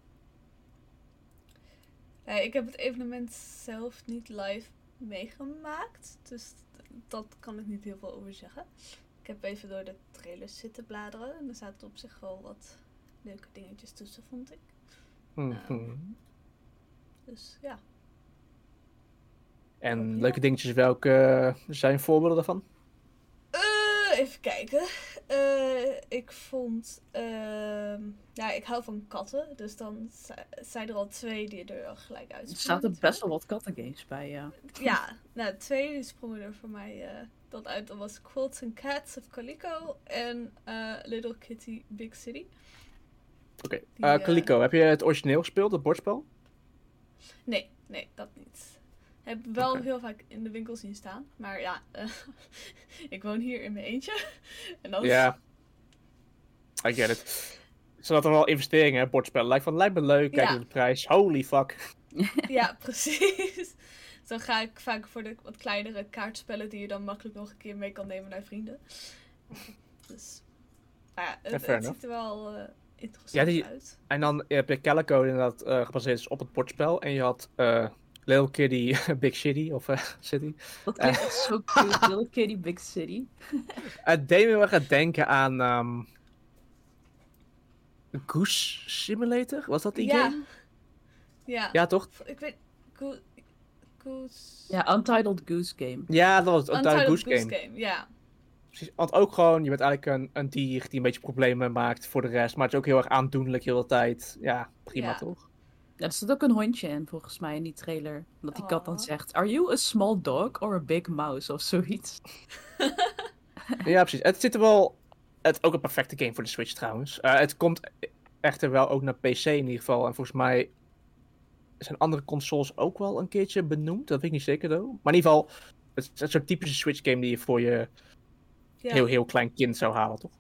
Ja, ik heb het evenement zelf niet live meegemaakt. Dus dat kan ik niet heel veel over zeggen. Ik heb even door de trailers zitten bladeren. En er zaten op zich wel wat leuke dingetjes tussen, vond ik. Mm-hmm. Um, dus ja. En ja. leuke dingetjes, welke zijn voorbeelden daarvan? Uh, even kijken. Uh, ik vond... Uh, ja, ik hou van katten. Dus dan zijn er al twee die er gelijk uit. Er zaten best wel wat kattengames bij, ja. Ja, nou, twee die sprongen er voor mij uh, dat uit. Dat was Quilts and Cats of Calico en uh, Little Kitty Big City. Oké, okay. uh, Calico, uh, heb je het origineel gespeeld, het bordspel? Nee, nee, dat niet. Ik heb wel okay. heel vaak in de winkel zien staan. Maar ja, uh, ik woon hier in mijn eentje. En dan... Ja, I get it. Zodat er wel investeringen, hè, bordspel. Lijkt van, lijkt me leuk, kijk ja. naar de prijs. Holy fuck. Ja, precies. Dan ga ik vaak voor de wat kleinere kaartspellen die je dan makkelijk nog een keer mee kan nemen naar vrienden. Dus, ja, het, ja, het ziet er wel uh, interessant ja, die, uit. En dan heb je Calico inderdaad uh, gebaseerd is op het bordspel. En je had uh, Little Kitty Big City, of uh, City. Dat klinkt uh, echt zo cute, Little Kitty Big City. Het deed me wel gaan denken aan um, Goose Simulator, was dat die ja. game? Ja. Ja, toch? Ik weet... Go Goose... Ja, Untitled Goose Game. Ja, dat was het. Untitled, Untitled Goose, Goose Game. Ja. Precies, want ook gewoon, je bent eigenlijk een, een dier die een beetje problemen maakt voor de rest. Maar het is ook heel erg aandoenlijk heel de tijd. Ja, prima ja. toch? Ja, er zit ook een hondje in, volgens mij, in die trailer. Dat die kat dan zegt, are you a small dog or a big mouse? Of zoiets. Ja, precies. Het zit er wel... Het is ook een perfecte game voor de Switch trouwens. Uh, het komt echter wel ook naar P C in ieder geval. En volgens mij zijn andere consoles ook wel een keertje benoemd. Dat weet ik niet zeker, though. Maar in ieder geval, het is zo'n typische Switch game die je voor je ja. heel, heel klein kind zou halen, toch?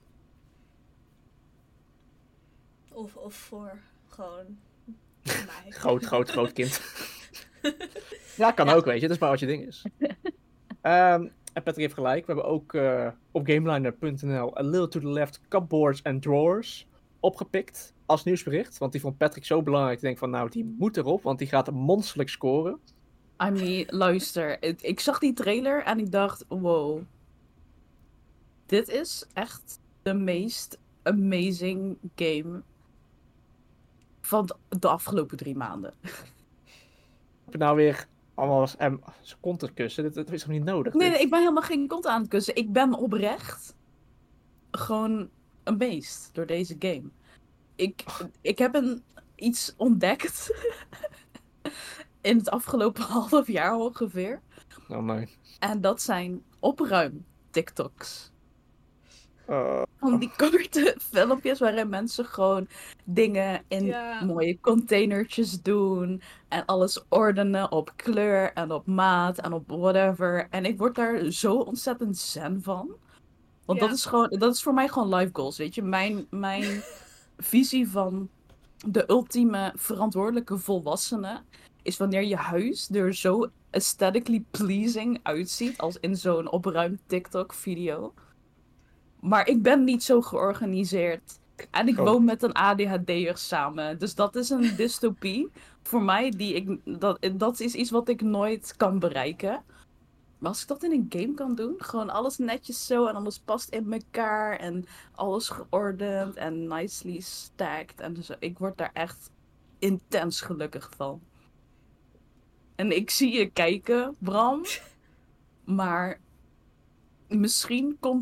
Of, of voor gewoon... mij. groot, groot, groot kind. Ja, kan ja. ook, weet je. Dat is maar wat je ding is. Um, en Patrick heeft gelijk. We hebben ook uh, op gameliner punt n l A Little to the Left Cupboards and Drawers opgepikt als nieuwsbericht. Want die vond Patrick zo belangrijk. Ik denk van, nou, die moet erop. Want die gaat monsterlijk scoren. I mean, luister. Ik zag die trailer en ik dacht, wow. Dit is echt de meest amazing game van de afgelopen drie maanden. Heb je nou weer allemaal zijn kont kussen? Dit, dit is toch niet nodig? Nee, nee, ik ben helemaal geen kont aan het kussen. Ik ben oprecht gewoon een beest door deze game. Ik, ik heb een, iets ontdekt in het afgelopen half jaar ongeveer. Oh nee. En dat zijn opruim TikToks. Uh, Van die korte filmpjes waarin mensen gewoon dingen in ja. mooie containertjes doen. En alles ordenen op kleur en op maat en op whatever. En ik word daar zo ontzettend zen van. Want ja. dat is gewoon, dat is voor mij gewoon life goals, weet je. Mijn, mijn visie van de ultieme verantwoordelijke volwassene is wanneer je huis er zo aesthetically pleasing uitziet als in zo'n opruimd TikTok video. Maar ik ben niet zo georganiseerd. En ik oh. woon met een A D H D'er samen. Dus dat is een dystopie voor mij. Die ik, dat, dat is iets wat ik nooit kan bereiken. Maar als ik dat in een game kan doen. Gewoon alles netjes zo. En alles past in elkaar. En alles geordend. En nicely stacked. En zo. Ik word daar echt intens gelukkig van. En ik zie je kijken, Bram. Maar misschien komt...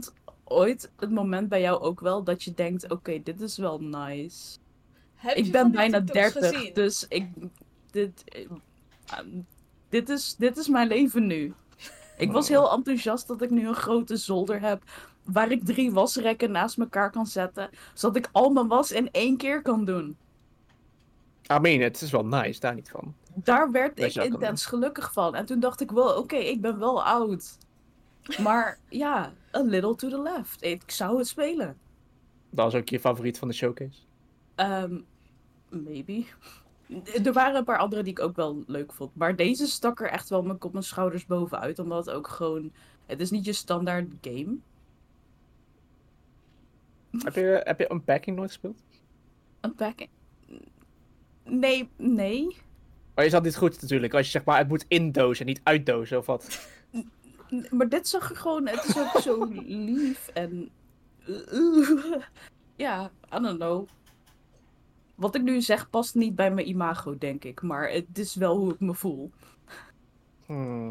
ooit het moment bij jou ook wel dat je denkt, oké, okay, dit is wel nice. Heb Ik je ben van die bijna TikToks dertig, gezien? dus ik... Dit, um, dit, is, dit is mijn leven nu. Ik was heel enthousiast dat ik nu een grote zolder heb waar ik drie wasrekken naast elkaar kan zetten, zodat ik al mijn was in één keer kan doen. I mean, het is wel nice, daar niet van. Daar werd Dat ik je dat kan intens gelukkig van. En toen dacht ik wel, oké, okay, ik ben wel oud. Maar ja, a little to the left. Ik zou het spelen. Dat was ook je favoriet van de showcase? Um, maybe. Er waren een paar andere die ik ook wel leuk vond. Maar deze stak er echt wel mijn kop en schouders bovenuit. Omdat het ook gewoon... Het is niet je standaard game. Heb je, heb je Unpacking nooit gespeeld? Unpacking? Nee, nee. Maar je zat niet goed natuurlijk. Als je zeg maar, het moet indozen, niet uitdozen of wat. Maar dit zag er gewoon... Het is ook zo lief en... Uh, ja, I don't know. Wat ik nu zeg past niet bij mijn imago, denk ik. Maar het is wel hoe ik me voel. Hmm.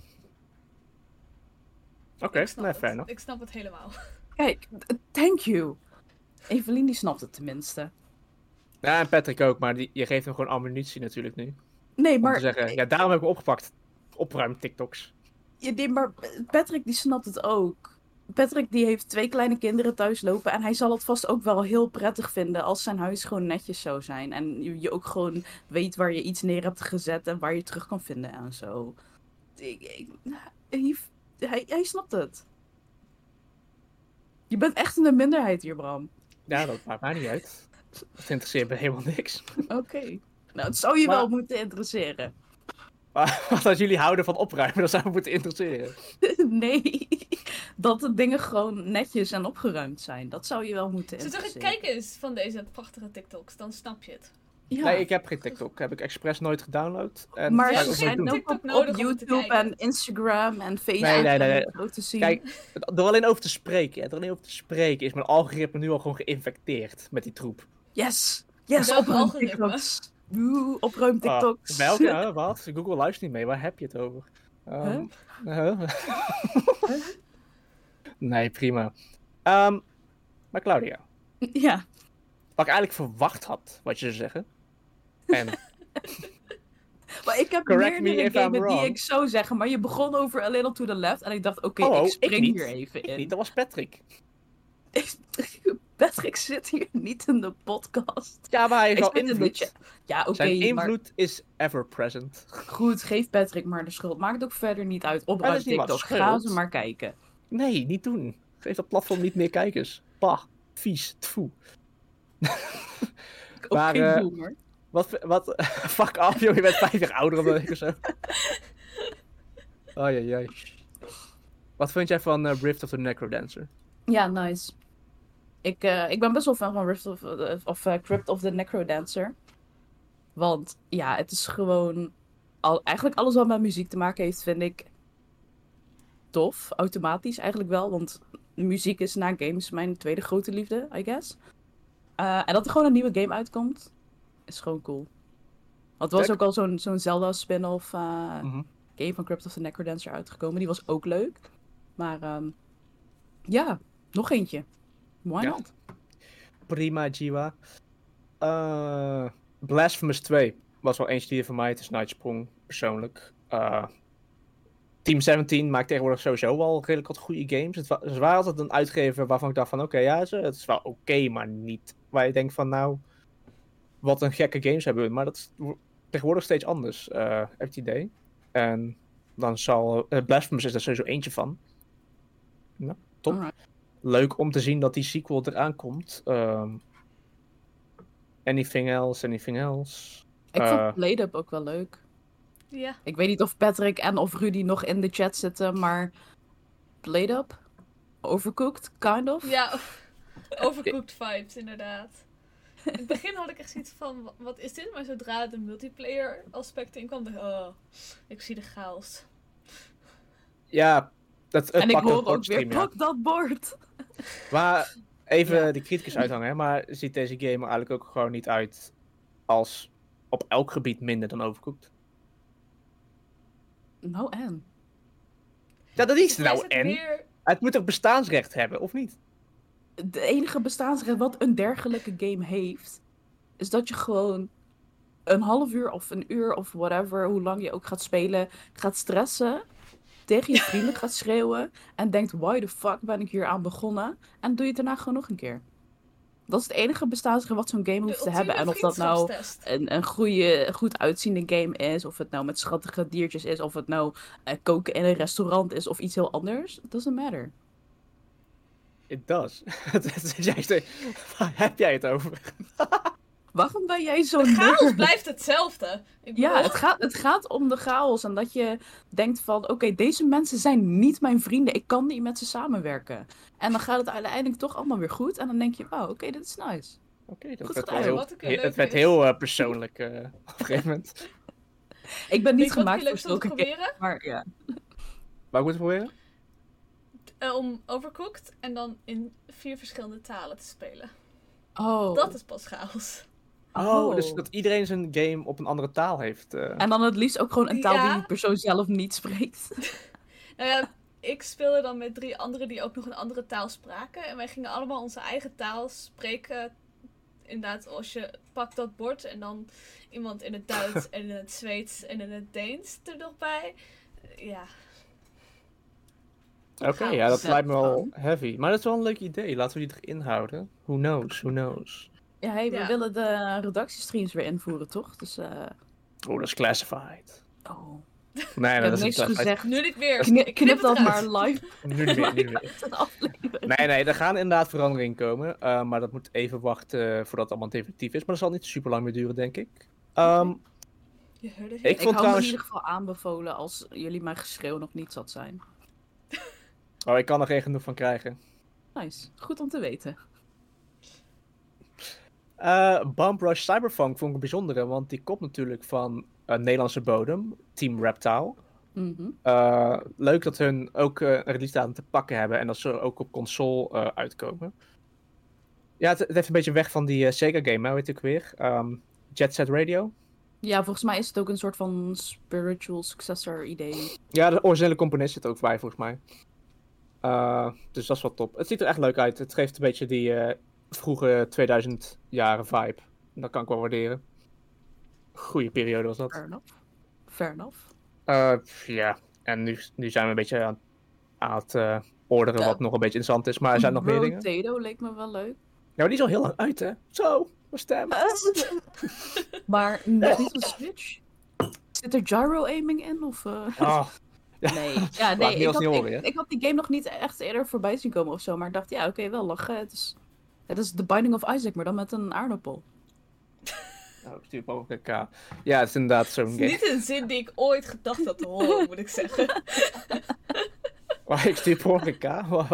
Oké, okay, nee, fair enough. Ik snap het helemaal. Kijk, thank you. Evelien die snapt het tenminste. Ja, en Patrick ook, maar die, je geeft hem gewoon ammunitie natuurlijk nu. Nee, Om maar... te zeggen, ja, daarom heb ik hem opgepakt. Opruim TikToks. Ja, nee, maar Patrick die snapt het ook. Patrick die heeft twee kleine kinderen thuis lopen en hij zal het vast ook wel heel prettig vinden als zijn huis gewoon netjes zou zijn. En je, je ook gewoon weet waar je iets neer hebt gezet en waar je het terug kan vinden en zo. Ik, ik, hij, hij, hij snapt het. Je bent echt in de minderheid hier, Bram. Ja, dat maakt mij niet uit. Dat interesseert me helemaal niks. Oké. Okay. Nou, het zou je maar... wel moeten interesseren. Maar als jullie houden van opruimen, dan zou het moeten interesseren. Nee, dat de dingen gewoon netjes en opgeruimd zijn. Dat zou je wel moeten interesseren. Zo toch, kijk eens van deze prachtige TikToks, dan snap je het. Ja. Nee, ik heb geen TikTok. Heb ik expres nooit gedownload. En maar ze zijn ook op, op YouTube en Instagram en Facebook nee, nee, nee, nee. te zien. Kijk, door alleen over te spreken, ja, door alleen over te spreken is mijn algoritme nu al gewoon geïnfecteerd met die troep. Yes! Yes, opruim TikToks. Oeh, opruim TikToks. Uh, welke? Uh, wat? Google luistert niet mee. Waar heb je het over? Um, huh? Uh. Nee, prima. Um, maar Claudia. Ja. Wat ik eigenlijk verwacht had, wat je zou zeggen. En... maar ik heb Correct meerdere games die ik zou zeggen, maar je begon over A Little to the Left en ik dacht, oké, okay, oh, ik spring ik hier even ik in. Niet, dat was Patrick. Patrick zit hier niet in de podcast. Ja, maar hij heeft wel invloed. Ja, oké. Okay, Zijn invloed maar... is ever present. Goed, geef Patrick maar de schuld. Maakt het ook verder niet uit. Opruim TikTok. Ga ze maar kijken. Nee, niet doen. Geef dat platform niet meer kijkers. Bah, vies, tfoe. Ook maar, geen doel, hoor. Wat, wat, fuck af joh, je bent vijf jaar ouder dan ik of zo. Oh jee, jee. Wat vind jij van uh, Rift of the Necrodancer? Ja, nice. Ik, uh, ik ben best wel fan van Rift of, uh, of uh, Crypt of the Necrodancer. Want ja, het is gewoon... Al, eigenlijk alles wat met muziek te maken heeft, vind ik tof. Automatisch eigenlijk wel, want muziek is na games mijn tweede grote liefde, I guess. Uh, en dat er gewoon een nieuwe game uitkomt, is gewoon cool. Want er was ook al zo'n zo'n Zelda spin-off uh, mm-hmm. game van Crypt of the Necrodancer uitgekomen. Die was ook leuk. Maar um, ja, nog eentje. Why ja. not? Prima, Jiwa. Uh, Blasphemous twee was wel eentje die voor mij tussen uitsprong, persoonlijk. Uh, Team zeventien maakt tegenwoordig sowieso wel redelijk wat goede games. Het, wa- het was altijd een uitgever waarvan ik dacht van, oké, okay, ja, het is wel oké, okay, maar niet waar je denkt van, nou, wat een gekke games hebben we. Maar dat is tegenwoordig steeds anders, uh, heb je het idee. En dan zal, uh, Blasphemous is er sowieso eentje van. Nou, top. Alright. Leuk om te zien dat die sequel eraan komt. Um, anything else, anything else. Ik uh, vond Blade Up ook wel leuk. Ja. Ik weet niet of Patrick en of Rudy nog in de chat zitten, maar Blade Up? Overcooked, kind of? Ja, overcooked vibes, inderdaad. In het begin had ik echt zoiets van, wat is dit? Maar zodra de multiplayer aspect in kwam, dacht ik, oh, ik zie de chaos. Ja, dat, het en ik hoor ook stream, weer, ja. pak dat bord! Maar even ja. de criticus uithangen, hè, maar ziet deze game er eigenlijk ook gewoon niet uit als op elk gebied minder dan Overcooked? Nou en? Ja, dat is dus nou en. Meer, Het moet toch bestaansrecht hebben, of niet? De enige bestaansrecht wat een dergelijke game heeft, is dat je gewoon een half uur of een uur of whatever, hoe lang je ook gaat spelen, gaat stressen, tegen je vrienden gaat schreeuwen en denkt, why the fuck ben ik hier aan begonnen? En doe je het daarna gewoon nog een keer. Dat is het enige bestaansrecht wat zo'n game hoeft te hebben. En of dat nou een, een goede, goed uitziende game is, of het nou met schattige diertjes is, of het nou uh, koken in een restaurant is, of iets heel anders, it doesn't matter. It does. Waar heb jij het over? Waarom ben jij zo De chaos nerd? blijft hetzelfde. Ik Ja, bedoel... het gaat, het gaat om de chaos. En dat je denkt van, oké, okay, deze mensen zijn niet mijn vrienden. Ik kan niet met ze samenwerken. En dan gaat het uiteindelijk toch allemaal weer goed. En dan denk je, wauw, oké, okay, dit is nice. Oké, okay, dat Goed werd gedaan. heel, Wat ook he- leuk het werd is. heel uh, persoonlijk uh, op een gegeven moment. Ik ben niet Weet je wat gemaakt ik leuk voor vond te zulke games, proberen? maar ja. Waar moet je proberen? Uh, om Overcooked en dan in vier verschillende talen te spelen. Oh. Dat is pas chaos. Oh, Oh. dus dat iedereen zijn game op een andere taal heeft. Uh... En dan het liefst ook gewoon een taal Ja. die die persoon zelf niet spreekt. Nou ja, ik speelde dan met drie anderen die ook nog een andere taal spraken. En wij gingen allemaal onze eigen taal spreken. Inderdaad, als je pakt dat bord en dan iemand in het Duits en in het Zweeds en in het Deens er nog bij. Ja. Oké, okay, ja, dat Ja, lijkt me wel gewoon. heavy. Maar dat is wel een leuk idee. Laten we die erin houden. Who knows, who knows. Ja, hey, we Ja. willen de redactiestreams weer invoeren, toch? Dus, eh Oh, dat is classified. oh. Nee, Ik nee, heb dat is niet niks classified. gezegd. Nu niet meer. Knip, Ik knip knip dat het maar eruit. live. Nu niet meer, nu niet meer. uit een aflevering. Nee, nee, er gaan inderdaad veranderingen komen. Uh, maar dat moet even wachten voordat het allemaal definitief is. Maar dat zal niet super lang meer duren, denk ik. Um, Je hoorde het. Ik Ik, vond had trouwens- me in ieder geval aanbevolen als jullie mijn geschreeuw nog niet zat zijn. oh, ik kan er geen genoeg van krijgen. Nice. Goed om te weten. Uh, Bump Rush Cyberpunk vond ik een bijzondere, want die komt natuurlijk van een Nederlandse bodem, Team Reptile. Mhm. Uh, leuk dat hun ook uh, een release datum te pakken hebben en dat ze ook op console uh, uitkomen. Ja, het, het heeft een beetje weg van die uh, Sega game, hè, weet ik weer. Um, Jet Set Radio. Ja, volgens mij is het ook een soort van spiritual successor idee. Ja, de originele componist zit er ook bij, volgens mij. Uh, dus dat is wel top. Het ziet er echt leuk uit. Het geeft een beetje die uh, vroege tweeduizend jaren vibe. Dat kan ik wel waarderen. Goeie periode was dat. Fair enough. Fair enough. Uh, ja, en nu, nu zijn we een beetje aan, aan het uh, orderen Ja. wat nog een beetje interessant is. Maar er zijn nog meer dingen. Potato leek me wel leuk. Ja, maar die is al heel lang uit, hè? Zo, mijn stem. Maar nog niet op Switch? Zit er gyro-aiming in? Of, uh... Oh, Nee, ja, Laat nee niet ik, als had, niet horen, ik, hè? ik had die game nog niet echt eerder voorbij zien komen of zo. Maar ik dacht, ja, oké, okay, wel lachen. Het is, het is The Binding of Isaac, maar dan met een aardappel. nou, ik stuur boven een K. Ja, het is inderdaad zo'n game. Niet een zin die ik ooit gedacht had te horen, moet ik zeggen. Maar ik stuur boven een K?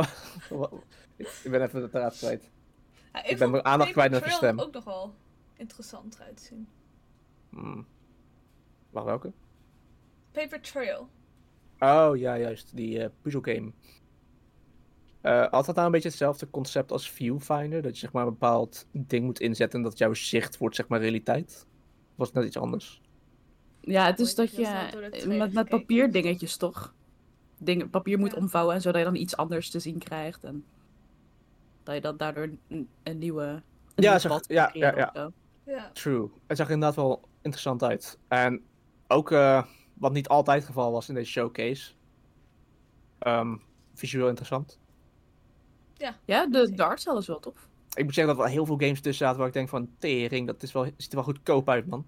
Ik ben even de draad kwijt. Ja, Ik ben vond mijn aandacht Paper kwijt met Trail mijn ook nog wel interessant eruit zien. Hmm. Wacht, welke? Paper Trail. Oh, ja, juist. Die uh, puzzelgame. Uh, had dat nou een beetje hetzelfde concept als Viewfinder? Dat je zeg maar een bepaald ding moet inzetten en dat jouw zicht wordt zeg maar realiteit? Of was het net iets anders? Ja, het is Ooit dat heb je dat door de je trailer met, met gekeken. papierdingetjes toch? Dingen, papier moet Ja. omvouwen en zodat je dan iets anders te zien krijgt. En dat je dan daardoor een, een nieuwe een Ja, nieuw zeg- pad ja, kan creëren ja, of zo. Ja. True. Het zag er inderdaad wel interessant uit. En ook uh, wat niet altijd het geval was in deze showcase. Um, visueel interessant. Ja, de Zeker. Dark Cell is wel tof. Ik moet zeggen dat er wel heel veel games tussen zaten waar ik denk van tering, dat is wel, ziet er wel goedkoop uit, man.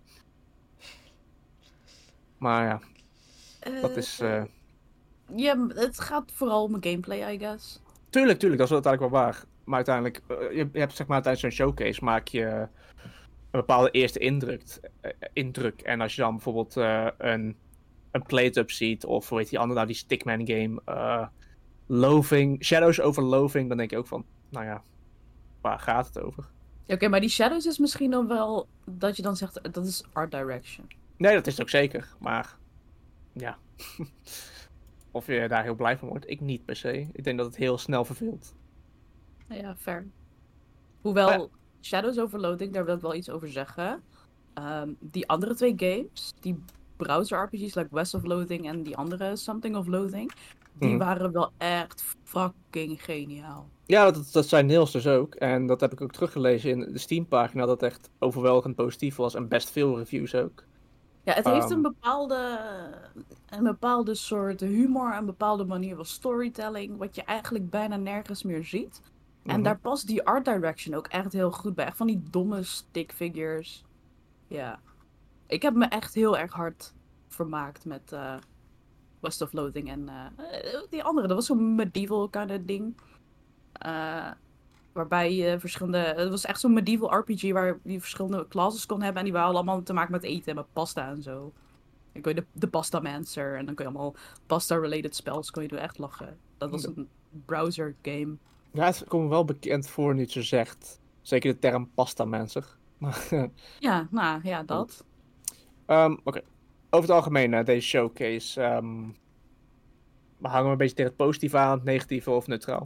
Maar ja, dat is... Uh... Ja, het gaat vooral om gameplay, I guess. Tuurlijk, tuurlijk, dat is uiteindelijk wel waar. Maar uiteindelijk, uh, je, je hebt zeg maar tijdens zo'n showcase maak je een bepaalde eerste indruk. Uh, indruk. En als je dan bijvoorbeeld uh, een, een plate-up ziet, of hoe heet die andere nou, die Stickman game, uh, Loathing, Shadows over Loathing, dan denk je ook van, nou ja, waar gaat het over? Ja, oké, maar die Shadows is misschien dan wel dat je dan zegt, dat is art direction. Nee, dat is het ook zeker, maar ja. Of je daar heel blij van wordt, ik niet per se. Ik denk dat het heel snel verveelt. Ja, fair. Hoewel, Maar ja. Shadows over Loading, daar wil ik wel iets over zeggen. Um, die andere twee games, die browser R P G's, like West of Loathing en die andere Something of Loathing, Die Mhm. waren wel echt fucking geniaal. Ja, dat, dat zijn Niels dus ook. En dat heb ik ook teruggelezen in de Steam-pagina, dat echt overweldigend positief was en best veel reviews ook. Ja, het heeft Um, een bepaalde, een bepaalde soort humor, een bepaalde manier van storytelling, wat je eigenlijk bijna nergens meer ziet. En mhm. daar past die art direction ook echt heel goed bij. Echt van die domme stick figures. Ja. Ik heb me echt heel erg hard vermaakt met eh, West of Loathing en eh, eh, die andere. Dat was zo'n medieval kind of ding. Eh, waarbij je verschillende... Het was echt zo'n medieval R P G waar je verschillende classes kon hebben. En die waren allemaal te maken met eten en met pasta en zo. Dan kun je de, de Pasta Mancer en dan kun je allemaal pasta-related spells kon je doen. Echt lachen. Dat was een browser game. Ja, het komt me wel bekend voor nu het zo zegt. Zeker de term pasta mensen. Ja, nou ja, dat. um, Oké. Over het algemeen, uh, deze showcase. Um, we hangen we een beetje tegen het positieve aan, het negatieve of neutraal?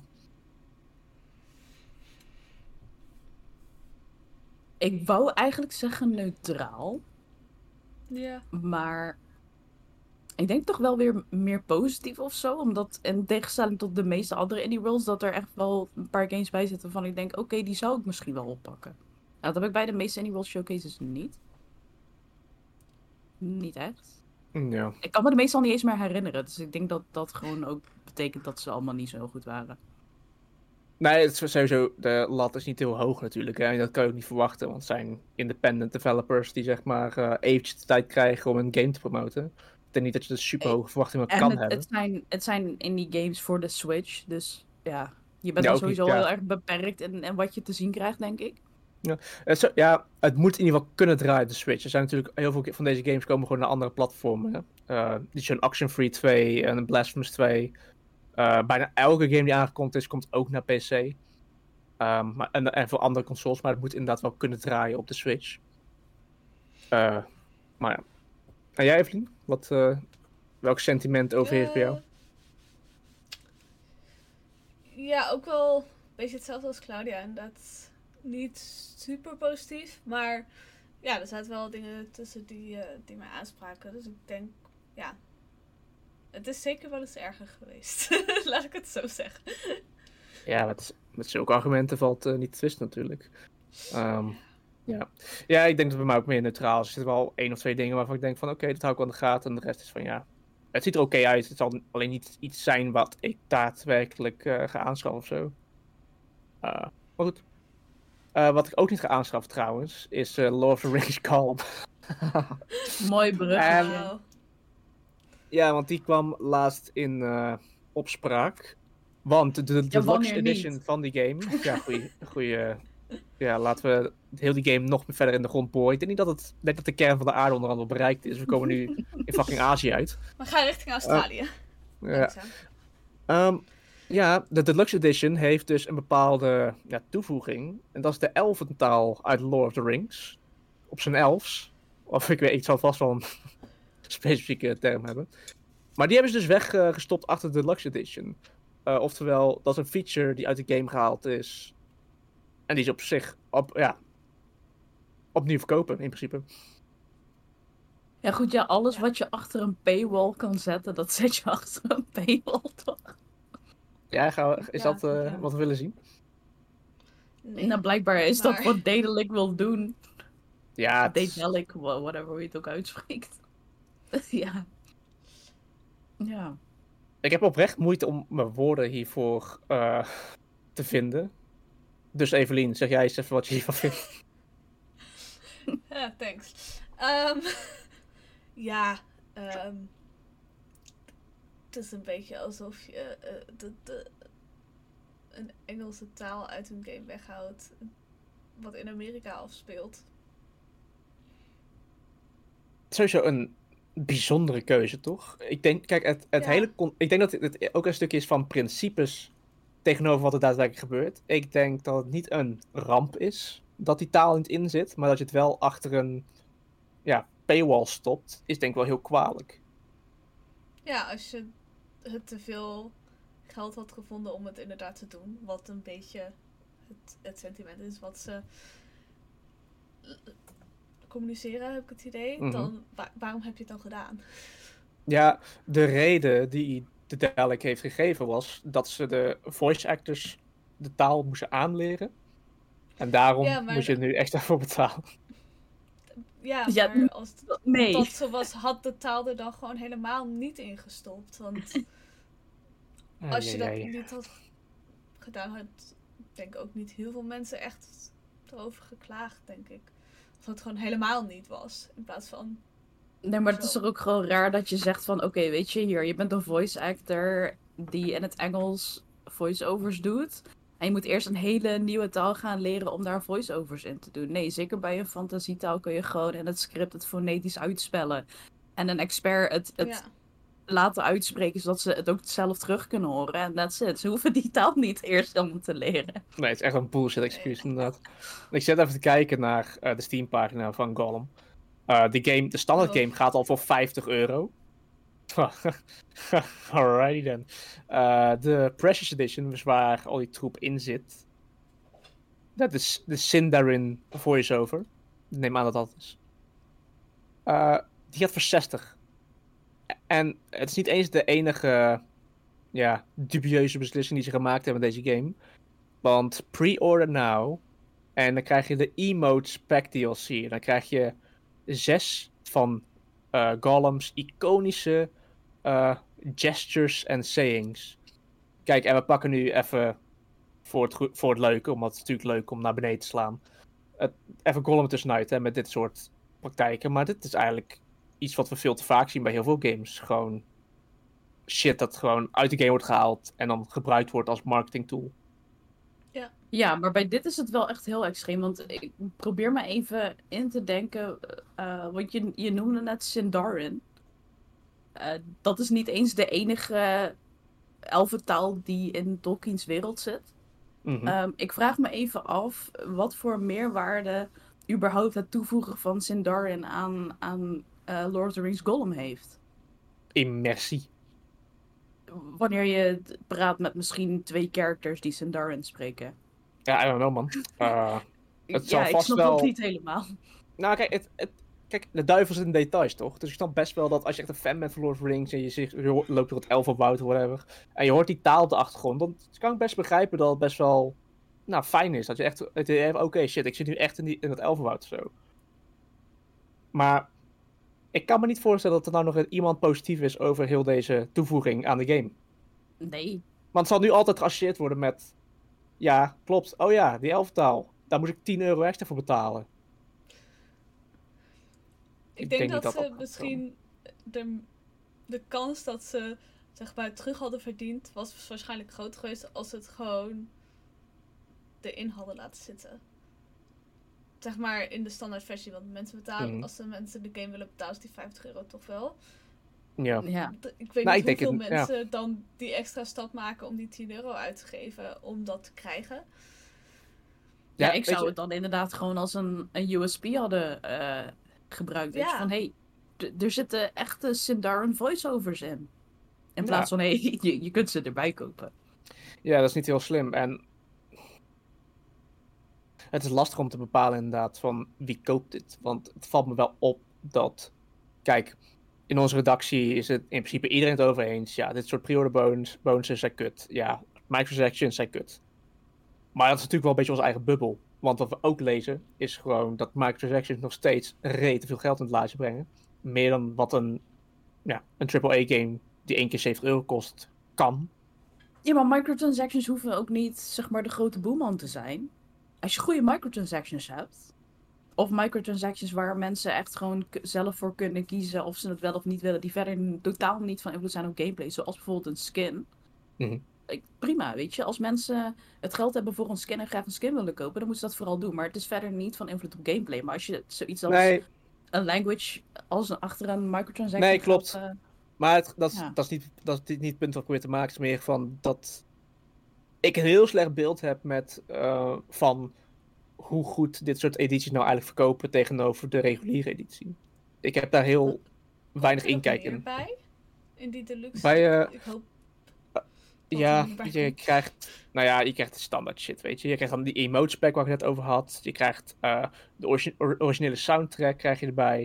Ik wou eigenlijk zeggen neutraal. Ja. Maar ik denk toch wel weer meer positief of zo. Omdat in tegenstelling tot de meeste andere indie worlds, dat er echt wel een paar games bij zitten van ik denk, oké, okay, die zou ik misschien wel oppakken. Nou, dat heb ik bij de meeste indie world showcases niet. Niet echt. Ja. Ik kan me de meeste al niet eens meer herinneren. Dus ik denk dat dat gewoon ook betekent dat ze allemaal niet zo goed waren. Nee, het is sowieso, de lat is niet heel hoog natuurlijk. Hè? En dat kan je ook niet verwachten, want het zijn independent developers die zeg maar uh, eventjes de tijd krijgen om een game te promoten. Ik denk niet dat je de super hoge verwachtingen En kan het, hebben. het, zijn, het zijn indie games voor de Switch, dus ja, je bent Ja, dan ook sowieso niet, ja. heel erg beperkt in, in wat je te zien krijgt, denk ik. Ja. Het, zo, ja, het moet in ieder geval kunnen draaien, de Switch. Er zijn natuurlijk heel veel van deze games komen gewoon naar andere platformen. Hè? Uh, die zijn Action Free twee en Blasphemous twee. Uh, bijna elke game die aangekondigd is, komt ook naar P C. Um, maar, en, en voor andere consoles, maar het moet inderdaad wel kunnen draaien op de Switch. Uh, maar ja. En jij, Evelien? Wat, uh, welk sentiment overheerst bij jou? Ja, ook wel een beetje hetzelfde als Claudia. En dat niet super positief, maar ja, er zaten wel dingen tussen die, uh, die mij aanspraken. Dus ik denk, ja, het is zeker wel eens erger geweest. Laat ik het zo zeggen. Ja, met, met zulke argumenten valt uh, niet te twisten natuurlijk. Um, ja. ja, ik denk dat bij mij ook meer neutraal is. Er zitten wel één of twee dingen waarvan ik denk van oké, okay, dat hou ik wel in de gaten. En de rest is van ja, het ziet er oké okay uit. Het zal alleen niet iets zijn wat ik daadwerkelijk uh, ga aanschaffen of zo. Uh, maar goed. Uh, wat ik ook niet ga aanschaffen trouwens, is uh, Lord of the Rings Calm. Mooi bruggetje. Wow. Ja, want die kwam laatst in uh, opspraak. Want de, de ja, deluxe edition niet? van die game... Ja, goeie... goeie uh, ja, laten we heel die game nog verder in de grond boren. Ik denk niet dat het... Ik denk dat de kern van de aarde onder andere bereikt is. We komen nu in fucking Azië uit. We gaan richting Australië. Uh, ja. Um, ja, de deluxe edition heeft dus een bepaalde ja, toevoeging. En dat is de elfentaal uit Lord of the Rings. Op zijn elfs. Of ik weet, ik zal vast wel een specifieke term hebben. Maar die hebben ze dus weggestopt uh, achter de deluxe edition. Uh, oftewel, dat is een feature die uit de game gehaald is. En die is op zich op, ja, opnieuw verkopen, in principe. Ja goed, ja, alles wat je achter een paywall kan zetten, dat zet je achter een paywall, toch? Ja, gaan we, is ja, dat uh, ja. wat we willen zien? Nee, nou, blijkbaar is maar... dat wat Daedalic wil doen. Ja, Daedalic, whatever hoe je het ook uitspreekt. ja. Ja. Ik heb oprecht moeite om mijn woorden hiervoor uh, te vinden. Dus Evelien, zeg jij eens even wat je hiervan vindt. Ja, thanks. Um, ja, um, het is een beetje alsof je uh, de, de, een Engelse taal uit een game weghoudt wat in Amerika afspeelt. Sowieso een bijzondere keuze, toch? Ik denk, kijk, het, het ja. hele... Con- ik denk dat het ook een stukje is van principes tegenover wat er daadwerkelijk gebeurt. Ik denk dat het niet een ramp is dat die taal niet in zit, maar dat je het wel achter een ja, paywall stopt, is denk ik wel heel kwalijk. Ja, als je het te veel geld had gevonden om het inderdaad te doen, wat een beetje het, het sentiment is wat ze communiceren, heb ik het idee, mm-hmm. dan wa- waarom heb je het dan gedaan? Ja, de reden die Dedalic heeft gegeven was dat ze de voice actors de taal moesten aanleren. En daarom Ja, maar moet je er nu extra voor betalen. Ja, Ja, maar als het- nee. dat zo was, had de taal er dan gewoon helemaal niet in gestopt. Want als je dat Ai, ai, ai. niet had gedaan, had denk ik ook niet heel veel mensen echt erover geklaagd, denk ik. Of het gewoon helemaal niet was. In plaats van, Nee, maar het is Zo. toch ook gewoon raar dat je zegt van... Oké, weet je, hier, je bent een voice actor die in het Engels voice-overs doet. En je moet eerst een hele nieuwe taal gaan leren om daar voice-overs in te doen. Nee, zeker bij een fantasietaal kun je gewoon in het script het fonetisch uitspellen. En een expert het, het ja. laten uitspreken, zodat ze het ook zelf terug kunnen horen. En that's it. Ze hoeven die taal niet eerst om te leren. Nee, het is echt een bullshit excuus inderdaad. Ik zit even te kijken naar uh, de Steam-pagina van Gollum. Uh, die game, de standaard Oh. game gaat al voor vijftig euro. Alrighty then. Uh, de Precious Edition, dus waar al die troep in zit. Dat is de Sindarin voice-over. Ik neem aan dat dat is. Uh, die gaat voor zestig. En het is niet eens de enige ja, dubieuze beslissing die ze gemaakt hebben met deze game. Want pre-order now. En dan krijg je de Emotes Pack D L C. Dan krijg je zes van uh, Gollum's iconische uh, gestures en sayings. Kijk, en we pakken nu even voor het, go- voor het leuke, omdat het is natuurlijk leuk om naar beneden te slaan. Uh, even Gollum tussenuit hè, met dit soort praktijken. Maar dit is eigenlijk iets wat we veel te vaak zien bij heel veel games. Gewoon shit dat gewoon uit de game wordt gehaald en dan gebruikt wordt als marketing tool. Ja, maar bij dit is het wel echt heel extreem. Want ik probeer me even in te denken. Uh, want je, je noemde net Sindarin. Uh, dat is niet eens de enige elfentaal die in Tolkien's wereld zit. Mhm. Um, ik vraag me even af wat voor meerwaarde überhaupt het toevoegen van Sindarin aan, aan uh, Lord of the Rings Gollum heeft. Immersie. Wanneer je t- praat met misschien twee characters die Sindarin spreken. Ja, I don't know man. Uh, Het zal ja, ik vast snap wel- dat niet helemaal. Nou, kijk, het, het, kijk, de duivel zit in details, toch? Dus ik snap best wel dat als je echt een fan bent van Lord of the Rings en je, zich, je ho- loopt door het Elfenwoud of whatever, en je hoort die taal op de achtergrond, dan kan ik best begrijpen dat het best wel nou, fijn is. Dat je echt, dat je even, oké, shit, ik zit nu echt in, die, in het Elfenwoud of zo. Maar ik kan me niet voorstellen dat er nou nog iemand positief is over heel deze toevoeging aan de game. Nee. Want het zal nu altijd geassocieerd worden met, ja, klopt, oh ja, die elfentaal, daar moet ik tien euro extra voor betalen. Ik, Ik denk, denk dat, niet dat ze dat gaat misschien de, de kans dat ze zeg maar terug hadden verdiend was waarschijnlijk groot geweest als ze het gewoon erin hadden laten zitten. Zeg maar in de standaard versie, want mensen betalen, Mhm. als de mensen de game willen betalen, is die vijftig euro toch wel. Ja. Ja. D- Ik weet Nou, niet ik denk hoeveel het- ja. mensen dan die extra stap maken om die tien euro uit te geven om dat te krijgen. Ja, Ja, ik weet zou je- het dan inderdaad gewoon als een, een U S P hadden eh, gebruikt. Weet je, Ja. van hé, hey, d- er zitten echte Sindarin voiceovers in. In Ja. plaats van hé, hey, je, je kunt ze erbij kopen. Ja, dat is niet heel slim. En het is lastig om te bepalen inderdaad van wie koopt dit. Want het valt me wel op dat, kijk, in onze redactie is het in principe iedereen het over eens. Ja, dit soort pre-order bonus, bonussen zijn kut. Ja, microtransactions zijn kut. Maar dat is natuurlijk wel een beetje onze eigen bubbel. Want wat we ook lezen is gewoon dat microtransactions nog steeds rete veel geld in het laadje brengen. Meer dan wat een, ja, een triple A game die één keer zeventig euro kost, kan. Ja, maar microtransactions hoeven ook niet, zeg maar, de grote boeman te zijn. Als je goede microtransactions hebt, of microtransactions waar mensen echt gewoon k- zelf voor kunnen kiezen of ze het wel of niet willen, die verder n- totaal niet van invloed zijn op gameplay, zoals bijvoorbeeld een skin. Mhm. Ik- Prima, weet je. Als mensen het geld hebben voor een skin en graag een skin willen kopen, dan moeten ze dat vooral doen. Maar het is verder niet van invloed op gameplay. Maar als je zoiets als Nee, een language als een, achter een microtransaction Nee, gaat, klopt. eh, maar het, dat, is, Ja. dat, is niet, dat is niet het punt wat ik probeer te maken. Het is meer van dat ik een heel slecht beeld heb met, eh, van hoe goed dit soort edities nou eigenlijk verkopen tegenover de reguliere editie. Ik heb daar heel weinig Komt er nog inkijk meer in. bij? In die deluxe? Bij, eh, ik hoop dat Ja, er nog bij je komt. krijgt, nou ja, je krijgt de standaard shit, weet je. Je krijgt dan die emotes pack waar ik het net over had. Je krijgt eh, de origi- or- originele soundtrack krijg je erbij.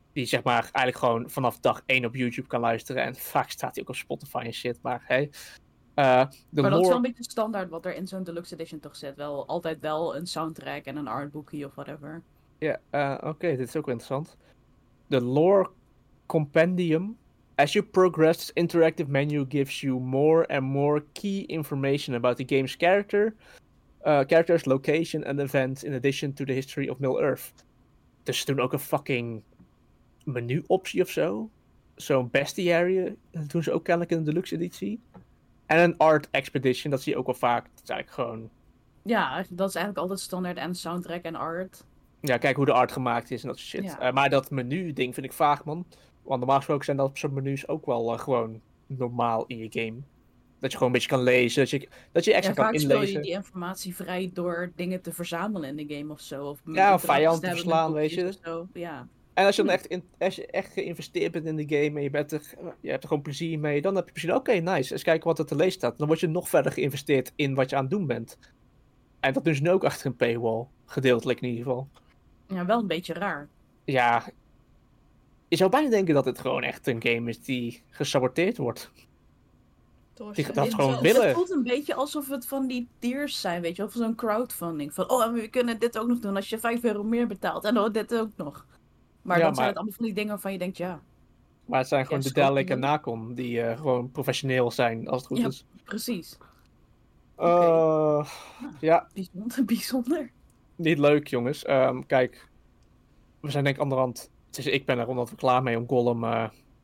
die zeg maar eigenlijk gewoon vanaf dag één op YouTube kan luisteren. En vaak staat hij ook op Spotify en shit. Maar hey. Uh, de maar dat lore... is wel een beetje standaard wat er in zo'n Deluxe Edition toch zit. Wel altijd wel een soundtrack en een artboekje of whatever. Ja, yeah, uh, oké, okay, dit is ook interessant. De lore compendium. As you progress, this interactive menu gives you more and more key information about the game's character, uh, characters, location and events in addition to the history of Middle-earth. Dus ze doen ook een fucking menu-optie of zo. Zo'n bestiary, dat doen ze ook kennelijk in de deluxe editie. En een art expedition, dat zie je ook wel vaak. Dat is eigenlijk gewoon... Ja, dat is eigenlijk altijd standaard en soundtrack en art. Ja, kijk hoe de art gemaakt is en dat soort shit. Ja. Uh, maar dat menu-ding vind ik vaag, man. Want normaal gesproken zijn dat soort menus ook wel uh, gewoon normaal in je game. Dat je gewoon een beetje kan lezen, dat je, dat je extra ja, kan vaak inlezen. speel je die informatie vrij door dingen te verzamelen in de game of zo. Of ja, of vijanden te verslaan, weet je. Zo. Ja. En als je dan echt, in, als je echt geïnvesteerd bent in de game en je, bent er, je hebt er gewoon plezier mee, dan heb je misschien, oké, okay, nice, eens kijken wat er te lezen staat. Dan word je nog verder geïnvesteerd in wat je aan het doen bent. En dat doen ze nu ook achter een paywall, gedeeltelijk in ieder geval. Ja, wel een beetje raar. Ja, je zou bijna denken dat het gewoon echt een game is die gesaboteerd wordt. Die dat gewoon het, willen. Het voelt een beetje alsof het van die tiers zijn, weet je, of zo'n crowdfunding. Van, oh, we kunnen dit ook nog doen als je vijf euro meer betaalt. En oh, dit ook nog. Maar ja, dan maar... zijn het allemaal van die dingen waarvan je denkt, ja. Maar het zijn gewoon ja, de Dalek en Nacon die uh, gewoon professioneel zijn, als het goed ja, is. Precies. Uh, okay. Ja. Bijzonder, bijzonder. Niet leuk, jongens. Um, kijk, we zijn denk ik anderhand... Dus ik ben er omdat we klaar mee om Gollum uh,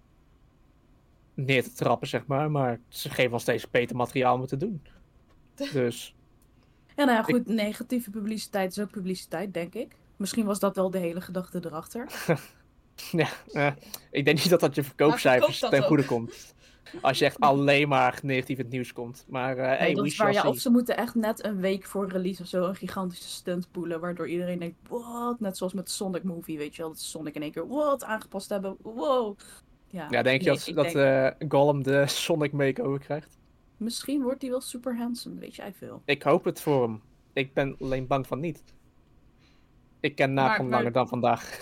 neer te trappen, zeg maar. Maar ze geven ons steeds beter materiaal om het te doen. Dus... Ja, nou ja, goed. Ik... Negatieve publiciteit is ook publiciteit, denk ik. Misschien was dat wel de hele gedachte erachter. ja, uh, ik denk niet dat dat je verkoopcijfers ten goede komt. Als je echt alleen maar negatief in het nieuws komt. Maar uh, nee, hey, dat we is waar, shall ja, see. Of ze moeten echt net een week voor release of zo een gigantische stunt poelen. Waardoor iedereen denkt, wat? Net zoals met de Sonic movie, weet je wel. Dat Sonic in één keer, wat? Aangepast hebben, wow. Ja, ja denk je nee, dat, dat denk... uh, Gollum de Sonic makeover krijgt? Misschien wordt hij wel super handsome, weet jij veel. Ik hoop het voor hem. Ik ben alleen bang van niet. Ik ken Nacon langer dan vandaag.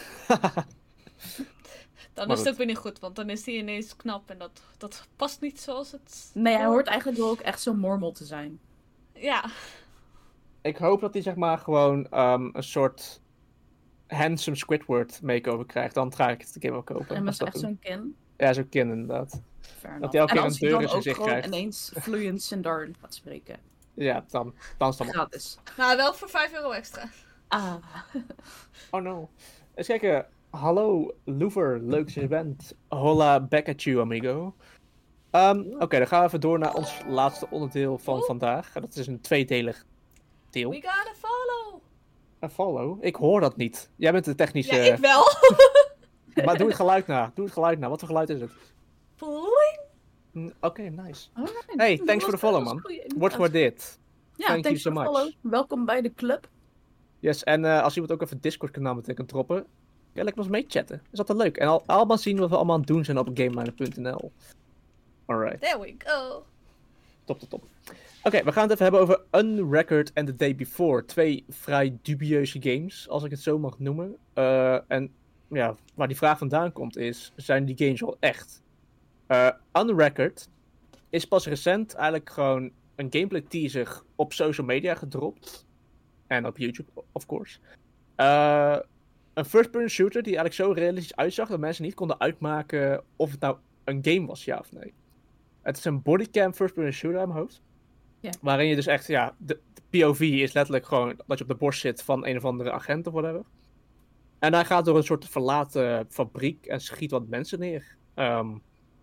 Dan maar is het ook weer niet goed, want dan is hij ineens knap en dat, dat past niet zoals het... Nee, hij hoort eigenlijk wel ook echt zo'n mormel te zijn. Ja. Ik hoop dat hij zeg maar gewoon um, een soort handsome Squidward makeover krijgt. Dan ga ik het een keer wel kopen. En met echt zo'n kin? Ja, zo'n kin inderdaad. Fair dat hij elke keer een deur in zijn gezicht krijgt. En ineens vloeiend Sindarin gaat spreken. Ja, dan, dan is het allemaal gratis. Nou, wel voor vijf euro extra. Ah. Oh no. Eens kijken. Hallo, Loever, leuk dat je bent. Hola, back at you, amigo. Um, Oké, okay, dan gaan we even door naar ons laatste onderdeel van Oeh. vandaag. Dat is een tweedelig deel. We gotta follow. Een follow? Ik hoor dat niet. Jij bent de technische... Ja, ik wel. Maar doe het geluid na. Doe het geluid na. Wat voor geluid is het? Ploing. Mm, Oké, okay, nice. Alright. Hey, thanks voor de follow, man. Wordt gewaardeerd. Ja, Thank thanks you so much. Follow. Welkom bij de club. Yes, en uh, als iemand ook even Discord kanaal meteen kan droppen... Ja, lekker eens mee chatten. Is dat wel leuk. En al, allemaal zien wat we allemaal aan het doen zijn op gameminer punt n l. Alright. There we go. Top, top, top. Oké, okay, we gaan het even hebben over Unrecord en The Day Before. Twee vrij dubieuze games, als ik het zo mag noemen. Uh, en ja, waar die vraag vandaan komt is, zijn die games wel echt? Uh, Unrecord is pas recent eigenlijk gewoon een gameplay teaser op social media gedropt. En op YouTube, of course. Uh... Een first-person shooter die eigenlijk zo realistisch uitzag dat mensen niet konden uitmaken of het nou een game was, ja of nee. Het is een bodycam first-person shooter aan mijn hoofd. Ja. Waarin je dus echt, ja, de, de P O V is letterlijk gewoon dat je op de borst zit van een of andere agent of whatever. En hij gaat door een soort verlaten fabriek en schiet wat mensen neer. Um,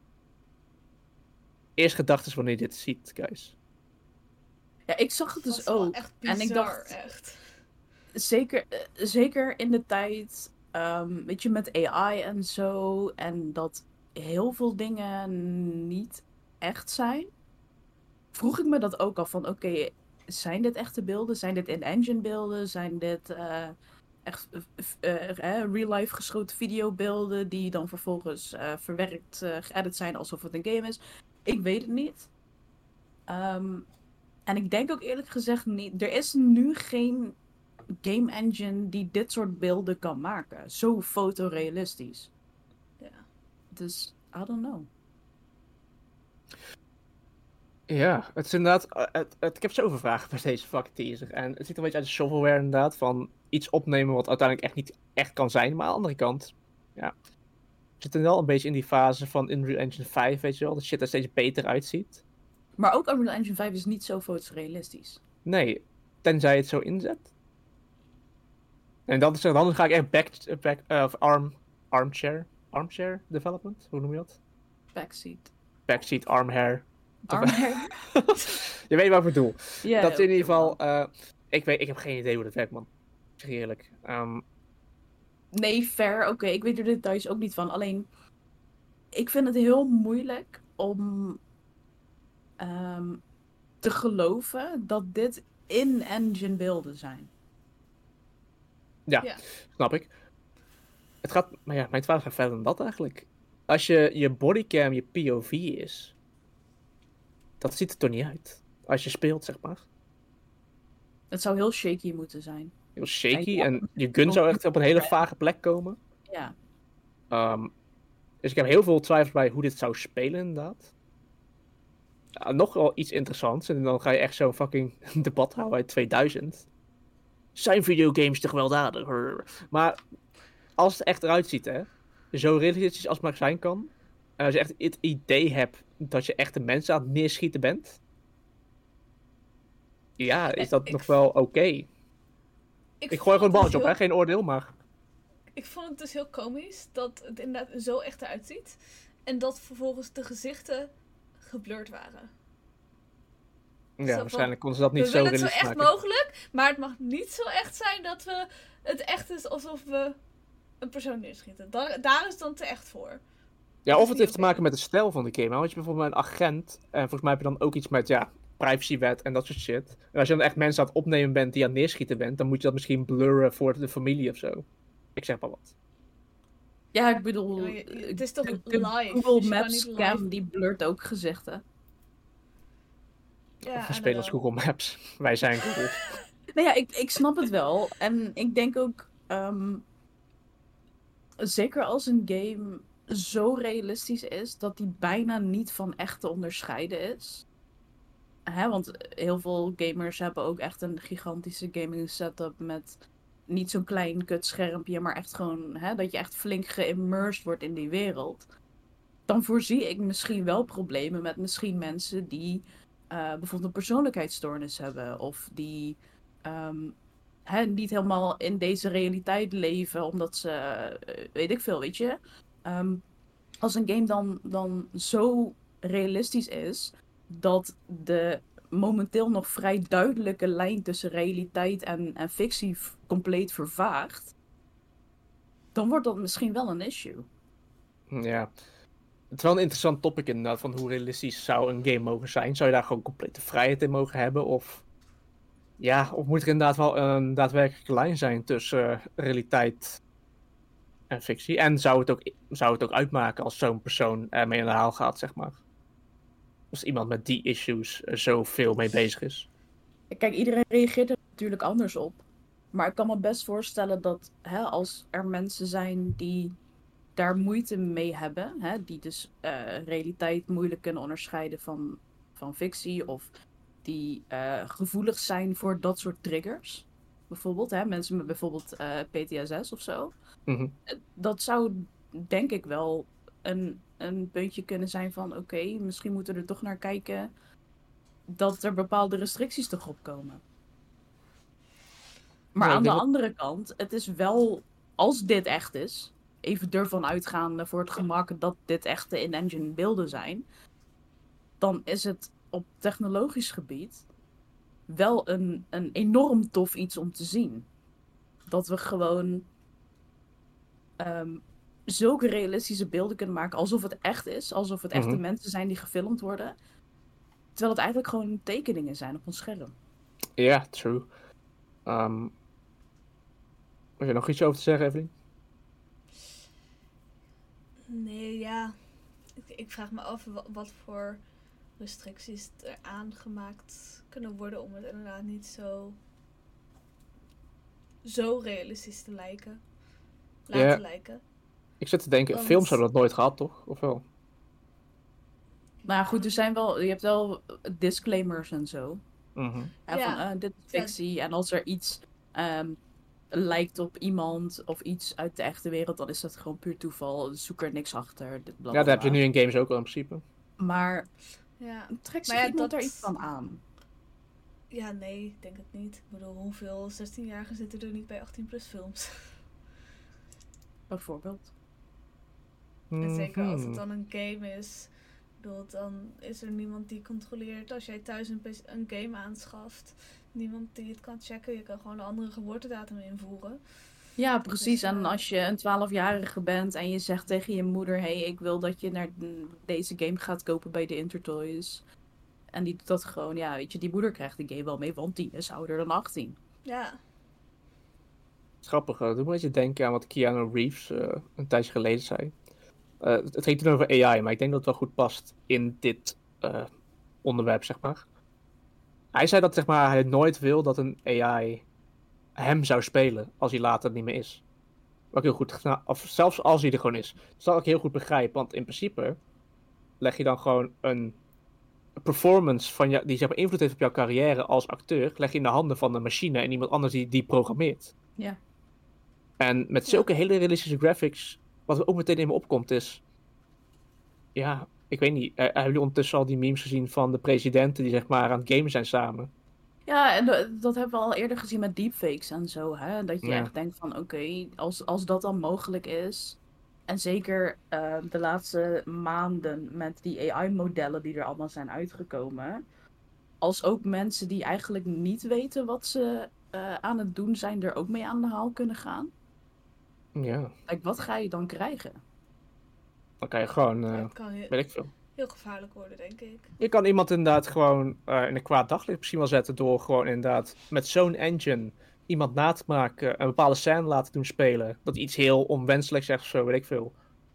eerst gedachten wanneer je dit ziet, guys. Ja, ik zag het dus ook. Echt bizar, en ik dacht, echt. Zeker, uh, zeker in de tijd, um, weet je, met A I en zo, en dat heel veel dingen niet echt zijn, vroeg ik me dat ook al van, oké, okay, zijn dit echte beelden? Zijn dit in-engine beelden? Zijn dit uh, echt uh, uh, uh, real-life geschoten videobeelden die dan vervolgens uh, verwerkt, uh, geëdit zijn alsof het een game is? Ik weet het niet. Um, en ik denk ook eerlijk gezegd niet, er is nu geen game engine die dit soort beelden kan maken. Zo fotorealistisch. Dus, I don't know. Ja, het is inderdaad... uh, Het, het, ik heb zoveel vragen bij deze fucking teaser. En het ziet er een beetje uit de shovelware inderdaad. Van iets opnemen wat uiteindelijk echt niet echt kan zijn. Maar aan de andere kant... Ja, we zitten wel een beetje in die fase van Unreal Engine vijf, weet je wel. Dat shit er steeds beter uitziet. Maar ook Unreal Engine vijf is niet zo fotorealistisch. Nee, tenzij je het zo inzet. En dan, is er- dan ga ik echt back, back uh, of arm, armchair, armchair development, hoe noem je dat? Backseat. Backseat armhair. Armhair. Je weet wat ik bedoel. Ja, dat is in ook ieder geval, wel. uh, ik, weet, ik heb geen idee hoe dat werkt, man. Zeg je eerlijk. Um, Nee, fair. Oké, ik weet er de details ook niet van. Alleen, ik vind het heel moeilijk om um, te geloven dat dit in-engine beelden zijn. ja, Ja. snap ik. Het gaat, maar ja, mijn twijfel gaat verder dan dat eigenlijk. Als je, je bodycam je P O V is, dat ziet er toch niet uit. Als je speelt, zeg maar. Het zou heel shaky moeten zijn. Heel shaky Ja, ja. en je gun zou echt op een hele vage plek komen. Ja. Um, dus ik heb heel veel twijfels bij hoe dit zou spelen, inderdaad. Ja, nog wel iets interessants. En dan ga je echt zo'n fucking debat houden uit tweeduizend. Zijn videogames te gewelddadig? Maar als het echt eruit ziet, hè. Zo realistisch als het maar zijn kan. En als je echt het idee hebt dat je echte mensen aan het neerschieten bent. Ja, is dat ik nog wel oké. Okay. Ik, Ik vond gooi gewoon een het balletje dus op, hè. heel- Geen oordeel, maar... Ik vond het dus heel komisch dat het inderdaad zo echt eruit ziet. En dat vervolgens de gezichten geblurred waren. Ja, van, waarschijnlijk konden ze dat niet we zo willen het zo realistisch echt maken. mogelijk, maar het mag niet zo echt zijn dat we het echt is alsof we een persoon neerschieten. Daar, daar is het dan te echt voor. Ja, Dat of is het niet heeft te oké. maken met de stijl van de game. Want je bijvoorbeeld een agent. En volgens mij heb je dan ook iets met, ja, privacywet en dat soort shit. En als je dan echt mensen aan het opnemen bent die aan het neerschieten bent, dan moet je dat misschien blurren voor de familie of zo. Ik zeg maar wat. Ja, ik bedoel, Ja, maar je- je- het is toch de, de live, Google dus je kan Maps niet cam live- die blurt ook gezichten. Ja, Of we I spelen don't als know. Google Maps. Wij zijn Google. Nou ja, ik, ik snap het wel. En ik denk ook, ehm, zeker als een game zo realistisch is dat die bijna niet van echt te onderscheiden is. Hè, want heel veel gamers hebben ook echt een gigantische gaming setup met niet zo'n klein kut schermpje, maar echt gewoon hè, dat je echt flink geïmmersed wordt in die wereld. Dan voorzie ik misschien wel problemen met misschien mensen die uh, bijvoorbeeld een persoonlijkheidsstoornis hebben. Of die um, hè, niet helemaal in deze realiteit leven, omdat ze, uh, weet ik veel, weet je. Um, als een game dan, dan zo realistisch is, dat de momenteel nog vrij duidelijke lijn tussen realiteit en, en fictie f- compleet vervaagt, dan wordt dat misschien wel een issue. Ja. Het is wel een interessant topic inderdaad, van hoe realistisch zou een game mogen zijn. Zou je daar gewoon complete vrijheid in mogen hebben? Of, ja, of moet er inderdaad wel een daadwerkelijke lijn zijn tussen uh, realiteit en fictie? En zou het ook, zou het ook uitmaken als zo'n persoon ermee aan de haal gaat, zeg maar? Als iemand met die issues er zoveel mee bezig is. Kijk, iedereen reageert er natuurlijk anders op. Maar ik kan me best voorstellen dat hè, als er mensen zijn die daar moeite mee hebben, hè, die dus uh, realiteit moeilijk kunnen onderscheiden van, van fictie, of die uh, gevoelig zijn voor dat soort triggers. Bijvoorbeeld, hè, mensen met bijvoorbeeld uh, P T S S of zo. Mm-hmm. Dat zou denk ik wel een, een puntje kunnen zijn van oké, okay, misschien moeten we er toch naar kijken dat er bepaalde restricties toch opkomen. Maar ja, aan de dat... andere kant, het is wel, als dit echt is, even ervan uitgaande voor het gemak dat dit echte in-engine beelden zijn, dan is het op technologisch gebied wel een, een enorm tof iets om te zien. Dat we gewoon um, zulke realistische beelden kunnen maken alsof het echt is, alsof het echte Mm-hmm. mensen zijn die gefilmd worden, terwijl het eigenlijk gewoon tekeningen zijn op ons scherm. Ja, yeah, true. Um... Heb je nog iets over te zeggen, Evelien? Nee, ja. Ik, ik vraag me af wat, wat voor restricties er aangemaakt kunnen worden om het inderdaad niet zo, zo realistisch te lijken. Laten yeah. lijken. Ik zit te denken, Want- films hebben dat nooit gehad, toch? Of wel? Maar ja, goed, er zijn wel, je hebt wel disclaimers en zo. Mhm. En Ja. van, eh, dit is fictie. En als er iets ehm, lijkt op iemand of iets uit de echte wereld, dan is dat gewoon puur toeval. Zoek er niks achter. Dit, bla, Ja, dat bla, heb je bla. nu in games ook al in principe. Maar Ja. trekt Maar zich ja, iemand dat- daar iets van aan? Ja, nee, ik denk het niet. Ik bedoel, hoeveel zestienjarigen zitten er niet bij achttien plus films? Bijvoorbeeld. En zeker als het Mhm. dan een game is. Ik bedoel, dan is er niemand die controleert als jij thuis een, P C een game aanschaft. Niemand die het kan checken. Je kan gewoon een andere geboortedatum invoeren. Ja, precies. Dus, En eh, als je een twaalfjarige bent en je zegt tegen je moeder: hé, hey, ik wil dat je naar mm, deze game gaat kopen bij de Intertoys. En die doet dat gewoon, ja, weet je, die moeder krijgt de game wel mee, want die is ouder dan achttien. Ja, Het is grappig, uh, doe me een beetje denken aan wat Keanu Reeves uh, een tijdje geleden zei. Uh, het, het ging toen over A I, maar ik denk dat het wel goed past in dit uh, onderwerp, zeg maar. Hij zei dat zeg maar, hij nooit wil dat een A I hem zou spelen als hij later niet meer is. Wat ik heel goed, nou, of zelfs als hij er gewoon is. Dat zal ik heel goed begrijpen, want in principe leg je dan gewoon een performance van jou, die zeg maar, invloed heeft op jouw carrière als acteur, leg je in de handen van een machine en iemand anders die, die programmeert. Ja. En met zulke hele realistische graphics, wat er ook meteen in me opkomt is, ja, ik weet niet, uh, hebben jullie ondertussen al die memes gezien van de presidenten die zeg maar aan het gamen zijn samen? Ja, en do- dat hebben we al eerder gezien met deepfakes en zo, hè. Dat je Ja. echt denkt van, oké, als, als dat dan mogelijk is. En zeker eh, de laatste maanden met die A I-modellen die er allemaal zijn uitgekomen. Als ook mensen die eigenlijk niet weten wat ze eh, aan het doen zijn, er ook mee aan de haal kunnen gaan. Ja, Like, wat ga je dan krijgen? dan kan je gewoon, uh, het kan heel, weet ik veel. heel gevaarlijk worden, denk ik. Je kan iemand inderdaad gewoon uh, in een kwaad daglicht misschien wel zetten door gewoon inderdaad met zo'n engine iemand na te maken, een bepaalde scène laten doen spelen, dat iets heel onwenselijk zegt of zo, weet ik veel.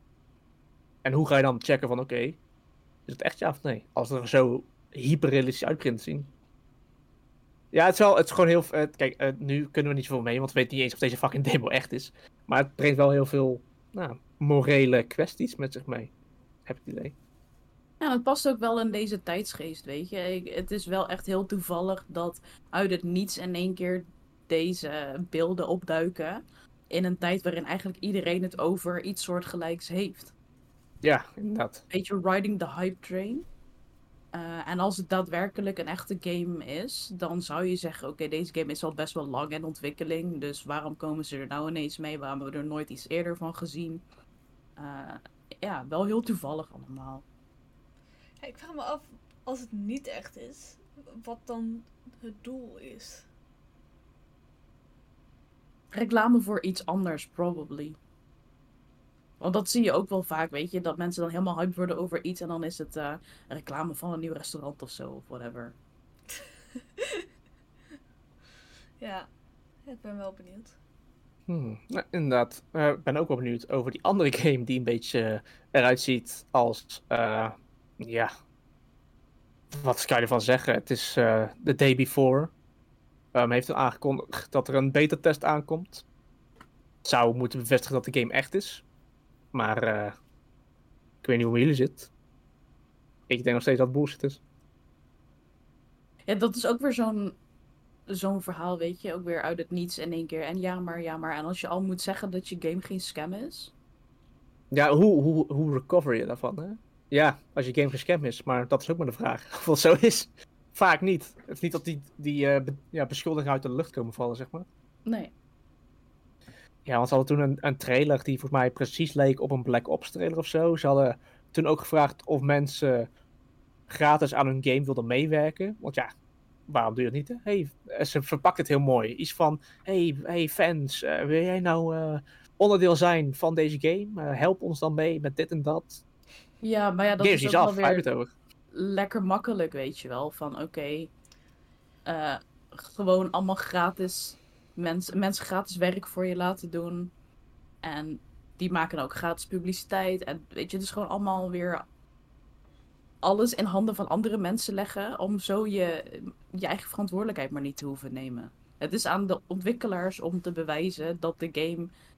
En hoe ga je dan checken van, oké, okay, is het echt ja of nee? Als het er zo hyperrealistisch uit begint te zien. Ja, het is, wel, het is gewoon heel... Uh, kijk, uh, nu kunnen we niet zoveel mee, want we weten niet eens of deze fucking demo echt is. Maar het brengt wel heel veel nou, morele kwesties met zich mee. Heb ik het idee. Ja, het past ook wel in deze tijdsgeest, weet je. Ik, het is wel echt heel toevallig dat uit het niets in één keer deze beelden opduiken. In een tijd waarin eigenlijk iedereen het over iets soortgelijks heeft. Ja, inderdaad. Weet je, riding the hype train. Uh, en als het daadwerkelijk een echte game is, dan zou je zeggen, oké, okay, deze game is al best wel lang in ontwikkeling. Dus waarom komen ze er nou ineens mee? Waarom hebben we er nooit iets eerder van gezien? Uh, ja, wel heel toevallig allemaal. Ja, ik vraag me af, als het niet echt is, wat dan het doel is. Reclame voor iets anders, probably. Want dat zie je ook wel vaak, weet je. Dat mensen dan helemaal hyped worden over iets. En dan is het uh, reclame van een nieuw restaurant of zo. Of whatever. Ja, ik ben wel benieuwd. Hmm, nou, inderdaad. Ik uh, ben ook wel benieuwd over die andere game die een beetje uh, eruit ziet als... Uh, ja... Wat kan je ervan zeggen? Het is uh, The Day Before. Um, heeft al aangekondigd dat er een beta-test aankomt. Het zou moeten bevestigen dat de game echt is. Maar uh, ik weet niet hoe jullie zit. Ik denk nog steeds dat het bullshit is. Ja, dat is ook weer zo'n zo'n verhaal, weet je. Ook weer uit het niets in één keer. En ja maar, ja maar. En als je al moet zeggen dat je game geen scam is. Ja, hoe, hoe, hoe recover je daarvan, hè? Ja, als je game geen scam is. Maar dat is ook maar de vraag. Of dat zo is. Vaak niet. Het is niet dat die, die uh, be, ja, beschuldigingen uit de lucht komen vallen, zeg maar. Nee. Ja, want ze hadden toen een, een trailer die volgens mij precies leek op een Black Ops trailer of zo. Ze hadden toen ook gevraagd of mensen gratis aan hun game wilden meewerken. Want ja, waarom doe je dat niet? Hè? Hey, ze verpakt het heel mooi. Iets van, hey, hey fans, uh, wil jij nou uh, onderdeel zijn van deze game? Uh, help ons dan mee met dit en dat. Ja, maar ja, dat Games is ook af, wel weer het over. lekker makkelijk, weet je wel. Van oké, okay, uh, gewoon allemaal gratis... Mensen, mensen gratis werk voor je laten doen. En die maken ook gratis publiciteit. En weet je, het is gewoon allemaal weer alles in handen van andere mensen leggen. Om zo je, je eigen verantwoordelijkheid maar niet te hoeven nemen. Het is aan de ontwikkelaars om te bewijzen dat de game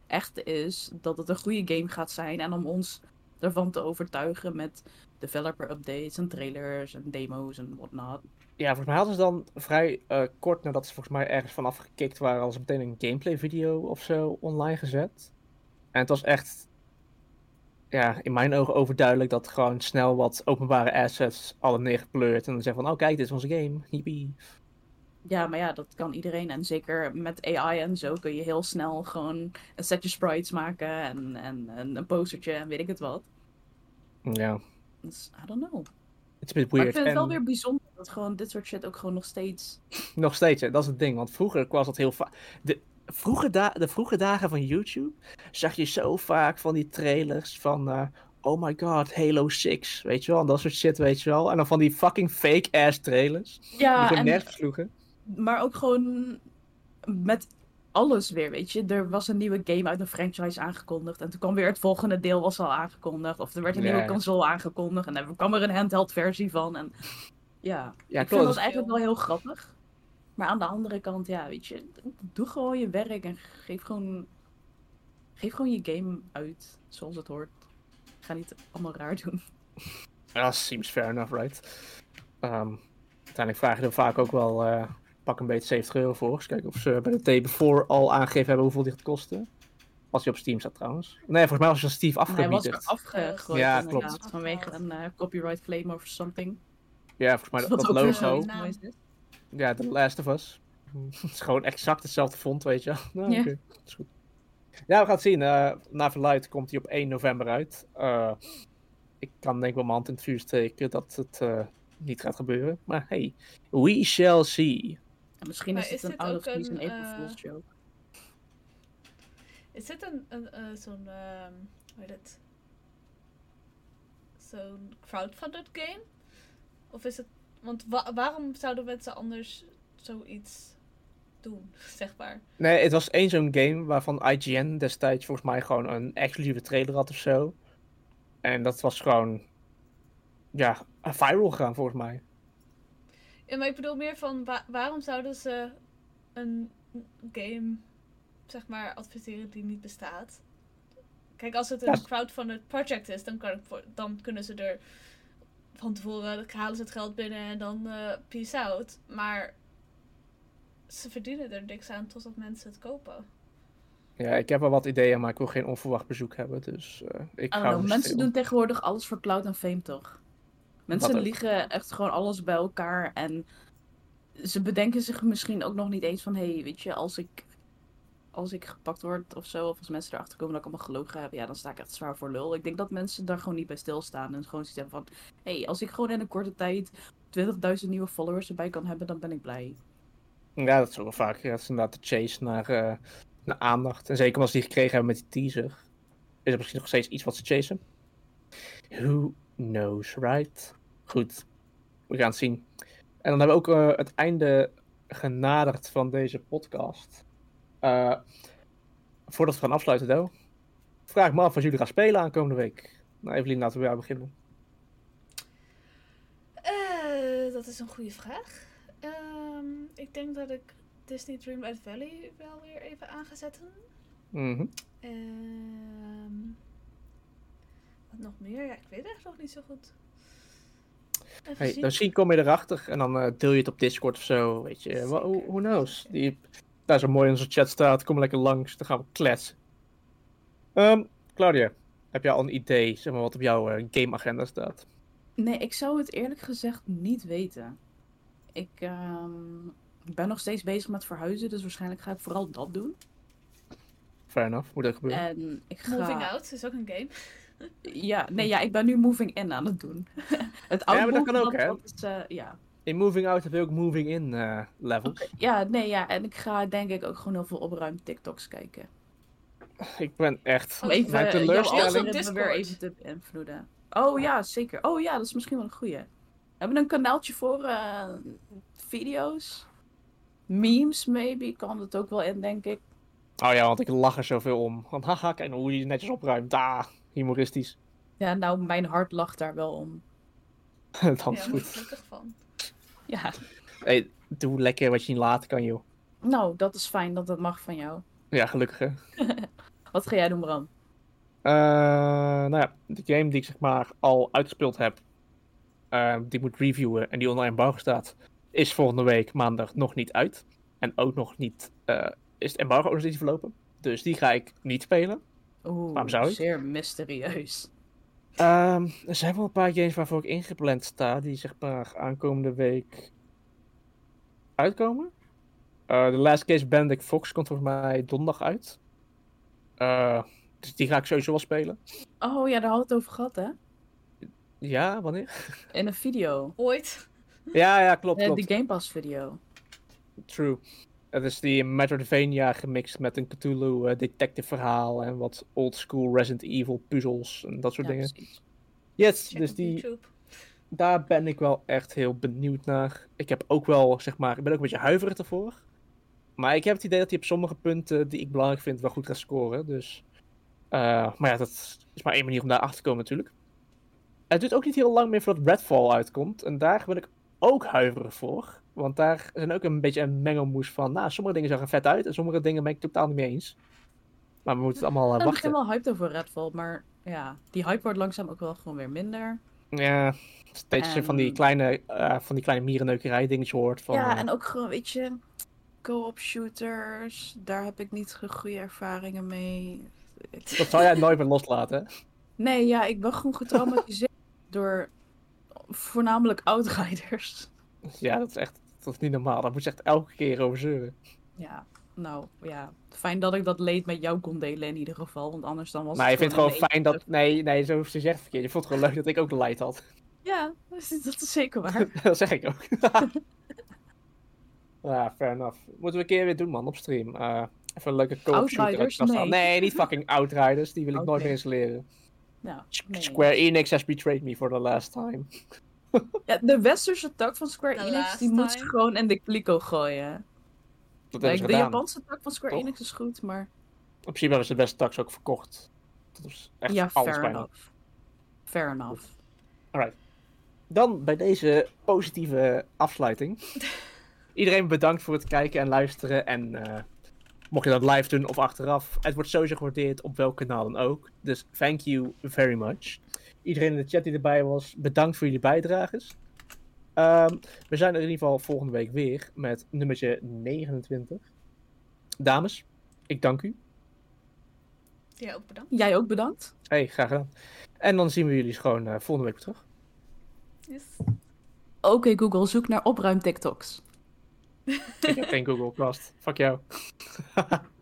echt is dat het een goede game gaat zijn. En om ons ervan te overtuigen met developer updates en trailers en demo's en whatnot. Ja, volgens mij hadden ze dan vrij uh, kort nadat ze volgens mij ergens vanaf gekikt waren, als meteen een gameplay video of zo online gezet. En het was echt, ja, in mijn ogen overduidelijk dat gewoon snel wat openbare assets alle neergepleurd en dan zeggen van, oh kijk, dit is onze game, hippie. Ja, maar ja, dat kan iedereen. En zeker met A I en zo kun je heel snel gewoon een setje sprites maken en, en, en een postertje en weet ik het wat. Ja. Dus, I don't know. It's a bit weird. Maar ik vind het en... wel weer bijzonder dat gewoon dit soort shit ook gewoon nog steeds... Nog steeds, hè? Dat is het ding. Want vroeger was dat heel vaak... De, vroege da- de vroege dagen van YouTube zag je zo vaak van die trailers van... Uh, oh my god, Halo zes, weet je wel? En dat soort shit, weet je wel? En dan van die fucking fake-ass trailers. Ja, die gewoon en... nergens sloegen. Maar ook gewoon met alles weer, weet je. Er was een nieuwe game uit een franchise aangekondigd. En toen kwam weer het volgende deel was al aangekondigd. Of er werd een Ja. nieuwe console aangekondigd. En er kwam er een handheld versie van. En ja, Ja, ik klopt. vind dat eigenlijk wel heel grappig. Maar aan de andere kant, ja, weet je. Doe gewoon je werk en geef gewoon... Geef gewoon je game uit, zoals het hoort. Ga niet allemaal raar doen. Ja, seems fair enough, right? Um, uiteindelijk vragen er vaak ook wel... Uh, pak een beetje zeventig euro voor. Dus kijken of ze bij de day before al aangegeven hebben hoeveel die gaat kosten. Als hij op Steam staat trouwens. Nee, volgens mij was je Steve afgebiederd. Hij was er afgegooid Ja, inderdaad, klopt. vanwege een uh, copyright claim of something. Ja, volgens mij dat, Wat dat ook weer logo. zoiets naam. moois is. Ja, The Last of Us. Het is gewoon exact hetzelfde font, weet je wel. Nou, Ja. oké, is goed. Ja, we gaan het zien. Uh, naar verluidt komt hij op één november uit. Uh, ik kan denk ik wel mijn hand in het vuur steken dat het uh, niet gaat gebeuren. Maar hey, we shall see. En misschien Maar is het is een dit out of ook season een, April uh, Fool's joke. Is dit een, een uh, zo'n, um, hoe heet het? Zo'n crowdfunded game? Of is het, want wa- waarom zouden mensen anders zoiets doen, zeg maar? Nee, het was één zo'n game waarvan I G N destijds volgens mij gewoon een exclusieve trailer had of zo. En dat was gewoon, ja, viral gegaan volgens mij. Ja, maar ik bedoel meer van, wa- waarom zouden ze een game, zeg maar, adverteren die niet bestaat? Kijk, als het een Ja. crowdfunded project is, dan, kan ik voor, dan kunnen ze er van tevoren, dan halen ze het geld binnen en dan uh, peace out. Maar ze verdienen er niks aan totdat mensen het kopen. Ja, ik heb wel wat ideeën, maar ik wil geen onverwacht bezoek hebben, dus uh, ik I ga don't know, dus mensen stil. doen tegenwoordig alles voor cloud en fame, toch? Mensen Dat ook. liegen echt gewoon alles bij elkaar en ze bedenken zich misschien ook nog niet eens van, hé, hey, weet je, als ik, als ik gepakt word of zo, of als mensen erachter komen dat ik allemaal gelogen heb, ja, dan sta ik echt zwaar voor lul. Ik denk dat mensen daar gewoon niet bij stilstaan en gewoon zoiets hebben van, hé, hey, als ik gewoon in een korte tijd twintigduizend nieuwe followers erbij kan hebben, dan ben ik blij. Ja, dat is ook wel vaak. Ja, het is inderdaad de chase naar, uh, naar aandacht. En zeker als die gekregen hebben met die teaser, is er misschien nog steeds iets wat ze chasen. Who knows, right? Goed, we gaan het zien. En dan hebben we ook uh, het einde genaderd van deze podcast. Uh, voordat we gaan afsluiten, Del, vraag me af wat jullie gaan spelen aankomende week. Nou, Evelien, laten we bij jou beginnen. Uh, dat is een goede vraag. Um, ik denk dat ik Disney Dreamlight Valley wel weer even aan ga zetten. Mm-hmm. Um, wat nog meer? Ja, ik weet echt nog niet zo goed. Even Hey, zien. misschien kom je erachter en dan uh, deel je het op Discord of zo, weet je. Who, who knows? Die, daar zo mooi in onze chat staat, kom lekker langs, dan gaan we kletsen. Um, Claudia, heb jij al een idee, zeg maar, wat op jouw uh, gameagenda staat? Nee, ik zou het eerlijk gezegd niet weten. Ik um, ben nog steeds bezig met verhuizen, dus waarschijnlijk ga ik vooral dat doen. Fair enough, moet dat gebeuren. En ik ga... Moving Out is ook een game. Ja, nee, ja, ik ben nu Moving In aan het doen. Het Ja, maar dat outbook, kan ook, hè? dat is, uh, ja. In Moving Out heb je ook Moving In uh, levels. Okay. Ja, nee, ja, en ik ga denk ik ook gewoon heel veel opruimd TikToks kijken. Ik ben echt... Om even mijn jouw teleurstelling... algoritme weer even te beïnvloeden. Oh ja, zeker. Oh ja, dat is misschien wel een goeie. We hebben een kanaaltje voor uh, video's. Memes, maybe, kan het ook wel in, denk ik. Oh ja, want ik lach er zoveel om. Want haha, kijk nou hoe je netjes opruimt. Ah, humoristisch. Ja, nou, mijn hart lacht daar wel om. Dat is Ja, daar goed. word ik gelukkig van. Ja, Hey, doe lekker wat je niet laten kan, joh. nou, dat is fijn dat dat mag van jou. Ja, gelukkig hè. Wat ga jij doen, Bram? Uh, nou ja, de game die ik zeg maar al uitgespeeld heb, uh, die ik moet reviewen en die online embargo staat, is volgende week maandag nog niet uit. En ook nog niet, uh, is het embargo ook nog niet verlopen. Dus die ga ik niet spelen. Oeh, Waarom zou ik? zeer mysterieus. Um, er zijn wel een paar games waarvoor ik ingepland sta, die zeg maar aankomende week uitkomen. Uh, The Last Case Benedict Fox komt volgens mij donderdag uit. Uh, dus die ga ik sowieso wel spelen. Oh ja, daar hadden we het over gehad, hè? Ja, wanneer? In een video. Ooit. Ja, ja, klopt, Uh, klopt. die Game Pass video. True. Het is die Metroidvania gemixt met een Cthulhu uh, detective verhaal en wat old school Resident Evil puzzels en dat soort Ja, dingen. precies. Yes, Check dus op die, YouTube. daar ben ik wel echt heel benieuwd naar. Ik heb ook wel, zeg maar, ik ben ook een beetje huiverig ervoor. Maar ik heb het idee dat hij op sommige punten die ik belangrijk vind wel goed gaat scoren. Dus, uh, maar ja, dat is maar één manier om daar achter te komen natuurlijk. Het duurt ook niet heel lang meer voordat Redfall uitkomt. En daar ben ik ook huiverig voor. Want daar zijn ook een beetje een mengelmoes van, nou, sommige dingen zagen vet uit en sommige dingen ben ik totaal niet mee eens. Maar we moeten het allemaal uh, Ik wachten. ben wel hyped over Redfall, maar ja, die hype wordt langzaam ook wel gewoon weer minder. Ja, steeds En... van die kleine, uh, van die kleine mierenneukerij dingetjes hoort. Van, ja, uh... en ook gewoon, weet je, co-op shooters, daar heb ik niet goede ervaringen mee. Dat zou jij nooit meer loslaten, hè? Nee, ja, ik ben gewoon getraumatiseerd door voornamelijk Outriders. Ja, dat is echt, dat is niet normaal. Daar moet je echt elke keer over zeuren. Ja, nou ja, fijn dat ik dat leed met jou kon delen in ieder geval, want anders dan was Maar het je vindt het gewoon een fijn dat... Nee, nee, zo is het echt verkeerd. Je vond het gewoon leuk dat ik ook de light had. Ja, dat is, dat is zeker waar. Dat zeg ik ook. Ja, fair enough. Moeten we een keer weer doen, man, op stream. Uh, even een leuke co-op shooter uit de kast halen. Nee. Nee, niet fucking Outriders. Die wil ik Oké. nooit meer installeren. Nou, nee. Square Enix has betrayed me for the last time. Ja, de westerse tak van Square The Enix, last die moet time. je gewoon in de kliko gooien. Dat hebben Like, ze de gedaan. Japanse tak van Square Toch? Enix is goed, maar... In principe hebben ze de beste tax ook verkocht. Dat is echt ja, alles fair bijna. enough. Fair enough. Alright. Dan bij deze positieve afsluiting. Iedereen bedankt voor het kijken en luisteren. En uh, mocht je dat live doen of achteraf, het wordt sowieso gewaardeerd op welk kanaal dan ook. Dus thank you very much. Iedereen in de chat die erbij was, bedankt voor jullie bijdrages. Um, we zijn er in ieder geval volgende week weer met nummertje negenentwintig. Dames, ik dank u. Ja, ook bedankt. Jij ook bedankt. Hey, graag gedaan. En dan zien we jullie gewoon uh, volgende week weer terug. Yes. Oké, okay, Google, zoek naar opruim TikToks. Ik heb geen Google Cast. Fuck jou.